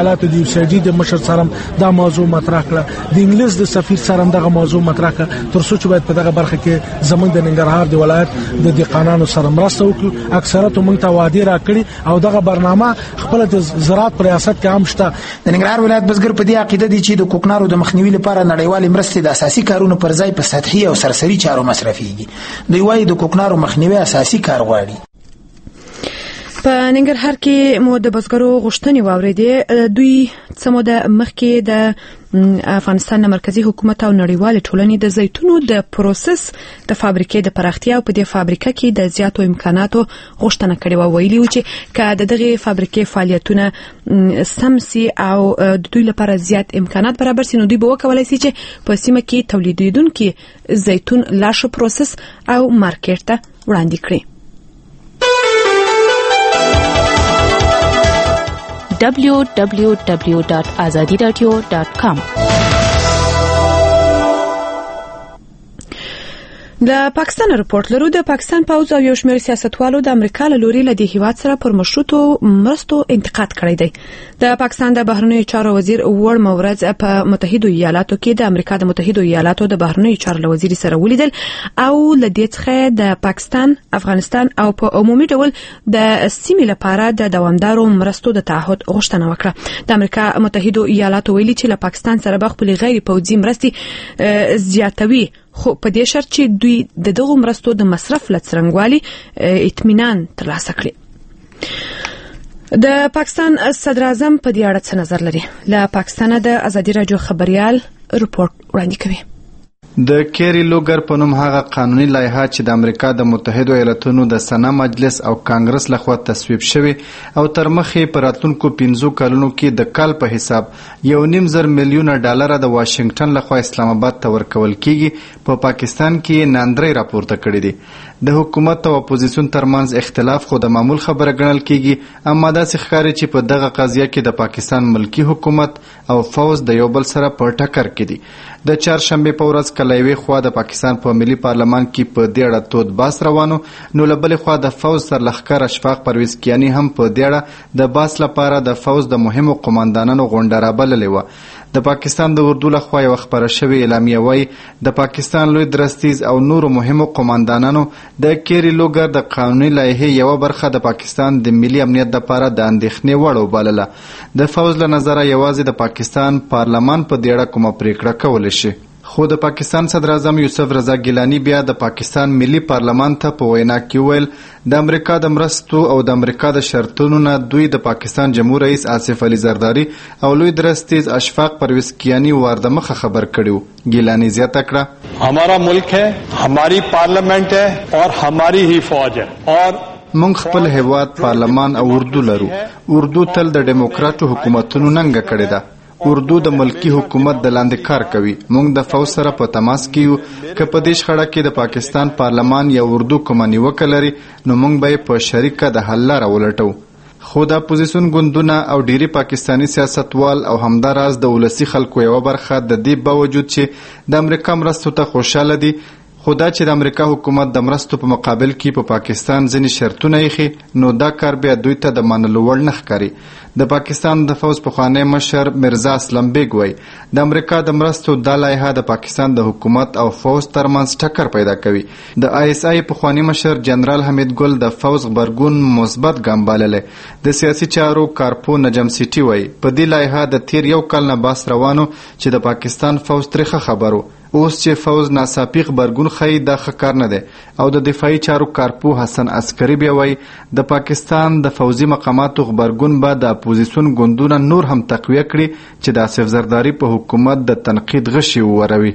ایالاتو د یو سی ډي د مشر سره دا موضوع مطرح کړه، د انګلیس د سفیر سره دغه موضوع مطرح کړه، تر څو چې باید په دغه برخه کې زمونږ د ننګرهار د ولایت د دهقانانو سره مرسته وکړو. اکثریت موږ ته وعده راکړي او دغه برنامه خپل د زراعت په ریاست کې هم شته. د ننګرهار ولایت بزګر په دې عقیده دي چې د کوکنارو د مخنیوي لپاره نړیوالې مرستې د اساسي کارونو پر ځای په سطحي او سرسري چارو مصرفيږي. دوی وايي د کوکنارو مخنیوي اساسي کار غواړي. په ننګرهار کې مو د بزګرو غوښتنې واوریدې. دوی څه موده مخکې د افغانستان مرکزی حکومت او نړیوال ټولنې د زیتونو د پروسس د فابریکې د پراختیا او په دې فابریکه کې د زیاتو امکاناتو غوښتنه کړې و. ویلي و چې که د دغه فابریکې فعالیتونه سم سي او د دوی لپاره زیات امکانات برابر سي، نو دوی به وکولای شي چې په سیمه کې تولیدونکي زیتون لا ښه پروسس او مارکیټ ته وړاندې کړي. دبلیو دبلیو دبلیو ډاټ ازادي راډیو ډاټ کام. د پاکستان رپورت لرو. د پاکستان پوځ او یو شمېر سیاستوالو د امریکا له لوري له دې هیواد سره پر مشروطو مرستو انتقاد کړی دی. د پاکستان د بهرنیو چارو وزیر وړ مورز په متحده ایالاتو کې د امریکا د متحده ایالاتو د بهرنیو چارو وزیر سره ولیدل او له دې څخه د پاکستان، افغانستان او په عمومي ډول د سیمې لپاره د دوامدارو مرستو د تعهد غوښتنه وکړه. د امریکا متحده ایالاتو ویلي چې له پاکستان سره به خپل غیر پوځي مرستې زیاتوي، خو په دې شرط چې دوی د دغو مرستو د مصرف له څرنګوالي اطمینان ترلاسه کړي. د پاکستان صدر اعظم په دې اړه څه نظر لري؟ له پاکستانه د ازادي راډیو خبريال رپورت وړاندې کوي. د کیری لوګر په نوم هغه قانوني لایحه چې د امریکا د متحده ایالاتونو د سنا مجلس او کانګرس لخوا تصویب شوی او تر مخې په راتلونکو پنځو کلونو کې د کال په حساب یو نیم زر میلیونه ډالر د واشنگټن لخوا اسلام آباد ته ورکول کیږي. په پاکستان کې ناندري راپورته کړی دی. د حکومت او اپوزیسیون ترمنځ اختلاف خو د معمول خبره ګڼل کیږي، اما داسې ښکاري چې په دغه قضیه کې د پاکستان ملکی حکومت او فوز د یو بل سره په ټکر کې دي. د چهارشنبه په ورځ کله یوې خوا د پاکستان په ملي پارلمان کې په دې اړه تود بحث روانو، نو له بلې خوا د فوز سرلښکر اشفاق پرویز کیانی هم په دې اړه د بحث لپاره د فوز د مهمو قوماندانانو غونډه رابللې وه. د پاکستان د اردو لخوا یو خبره شوې اعلامیه وایي د پاکستان لوی درستیز او نورو مهمو قوماندانانو د کیری لوګر د قانوني لایحې یوه برخه د پاکستان د ملي امنیت لپاره د اندېښنې وړ وبلله. د فوز له نظره یوازې د پاکستان پارلمان په دې اړه کومه پریکړه کولی شي. خو د پاکستان صدر اعظم یوسف رضا ګیلانی بیا د پاکستان ملي پارلمان ته په وینا کې ویل د امریکا د مرستو او د امریکا د شرطونو نه دوی د پاکستان جمهور رئیس آصف علي زرداری او لوی درستیز اشفاق پرویز کیانی واردمخه خبر کړو. ګیلانی زیاته کړه हमारा मुल्क है, हमारी पार्लियामेंट है और हमारी ही फौज है और مونږ خپل هیواد پارلمان او اردو لرو. اردو تل د ډیموکراټو حکومتونو ننګه کړې ده. اردو د ملکی حکومت د لاندې کار کوي. مونږ د فوج سره په تماس کې یو که په دې شخړه کې د پاکستان پارلمان یا اردو کومه نیوکه لري نو مونږ به په شریکه د حل لاره ولټو. خو د اپوزیسیون ګوندونه او ډیری پاکستانی سیاستوال او همداراز د ولسی خلکو یو برخه د دې باوجود چې د امریکا مرستو ته خوشاله دي، خدا چې د امریکا حکومت د مرستو په مقابل کې په پاکستان ځینې شرطونه ایښي نو دا کار بیا دوی ته د منلو وړ نه ښکاري. د پاکستان د فوز پخوانی مشر مرزا اسلم بیگ وایي د امریکا د مرستو دا لایحه د پاکستان د حکومت او فوز ترمنځ ټکر پیدا کوي. د آی اس آی پخوانی مشر جنرال حمید ګل د فوز غبرګون مثبت ګام بللی. د سیاسي چارو کارپو نجم سیټي وایي په دې لایحه د تیر یو کال نه بحث روانو چې د پاکستان فوز تریخه خبرو، اوس چې فوز ناڅاپي غبرګون ښیي دا ښه کار نه دی. او د دفاعي چارو کارپو حسن عسکري بیا وایي د پاکستان د فوزي مقاماتو غبرګون به د اپوزیسیون ګوندونه نور هم تقویه کړي چې د آصف زرداری په حکومت د تنقید غشي ووروي.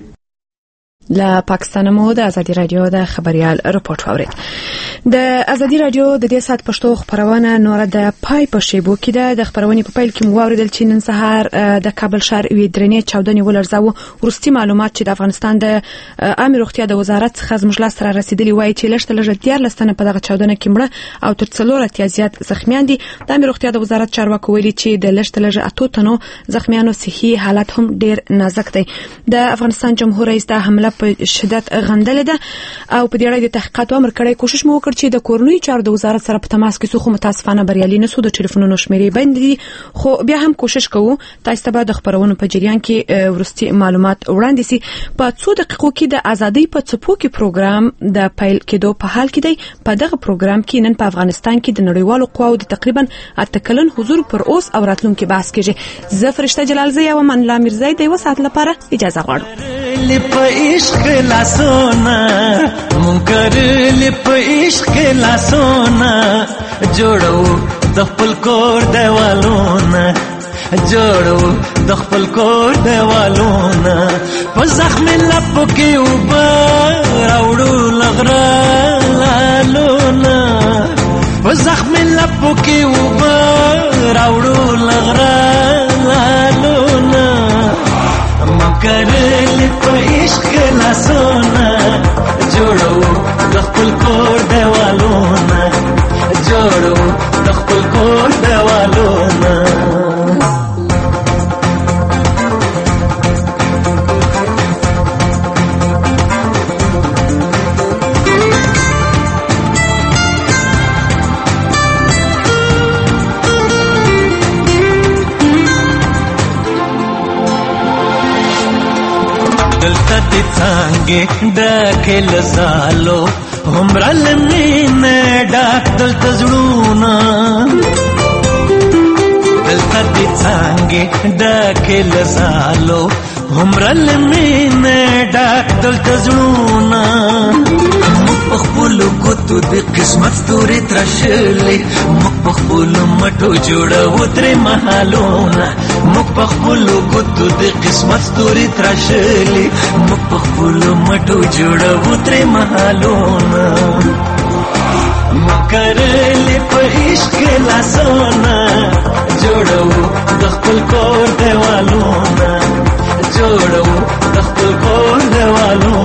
له پاکستان مو د ازادي راډیو د خبريال رپورت اورید. د ازادي راډیو د دې سات پښتو خبرونه نور د پای په شیبو کې ده. د خبرونې په پیل کې مو اوریدل چې نن سهار د کابل ښار وی درنې چاودنې ولرزاوه. ورستي معلومات چې د افغانستان د عامه روغتیا د وزارت څخه زموږ لاس سره رسیدلی وایي چې لږ تر لږه دیارلس تنه په دغه چاودنه کې مړه او تر څلور اتیا زیات زخمیان دي. د عامه روغتیا د وزارت چارواکو ویلي چې د لږ تر لږه اتو تنو زخمیانو صحي حالت هم ډیر نازک دی. د افغانستان جمهور رئیس د حمله په شدت غندل ده او په دې اړه د تحقیقات امر کړی. کوشش مو وکړ وکړ چې د کورنۍ چارو د وزارت سره په تماس کې څو متاسفانه بریالي نه سو. د ټلیفونونو شمیرې بند دي، خو بیا هم کوشش کوو تاسو ته به د خبرونو په جریان کې ورستي معلومات وړاندې سي. په څو دقیقو کې د ازادۍ په څپو کې پروګرام د پیل کېدو په حال کې دی. په دغه پروګرام کې نن په افغانستان کې د نړیوالو قواو د تقریبا اته کلن حضور پر اوس او راتلونکي بحث کېږي. زه فرشته جلالزی او من الله میرزای د یو ساعت لپاره اجازه غواړم. لپ عشق لا سونا منکر لپ عشق لا سونا جوړو د خپل کور دیوالونه جوړو د خپل کور دیوالونه په زخم لپو کې اوبه راوړو لغره لالونه په زخم لپو کې اوبه راوړو لغره لالونه مکرلی په عشق لاسونه جوړو د خپل کور دیوالونه جوړو د خپل کور دیوالونه څنګه ډکه لزالو همرل مینه ډاک دل تزړونه دلته دې څنګه ډکه لزالو همرل مینه ډاک دل تزړونه خپل ګوتو د قسمت ستوري ترشلې مخ په خپل مټو جوړو ترې محلونه مخ په خپل ګوتو د قسمت ستوري ترشلې مخ په خپل مټو جوړو ترې محلونه مکرلې په عشق لاسونه جوړو د خپل کور دیوالونه جوړو د خپل کور دیوالونه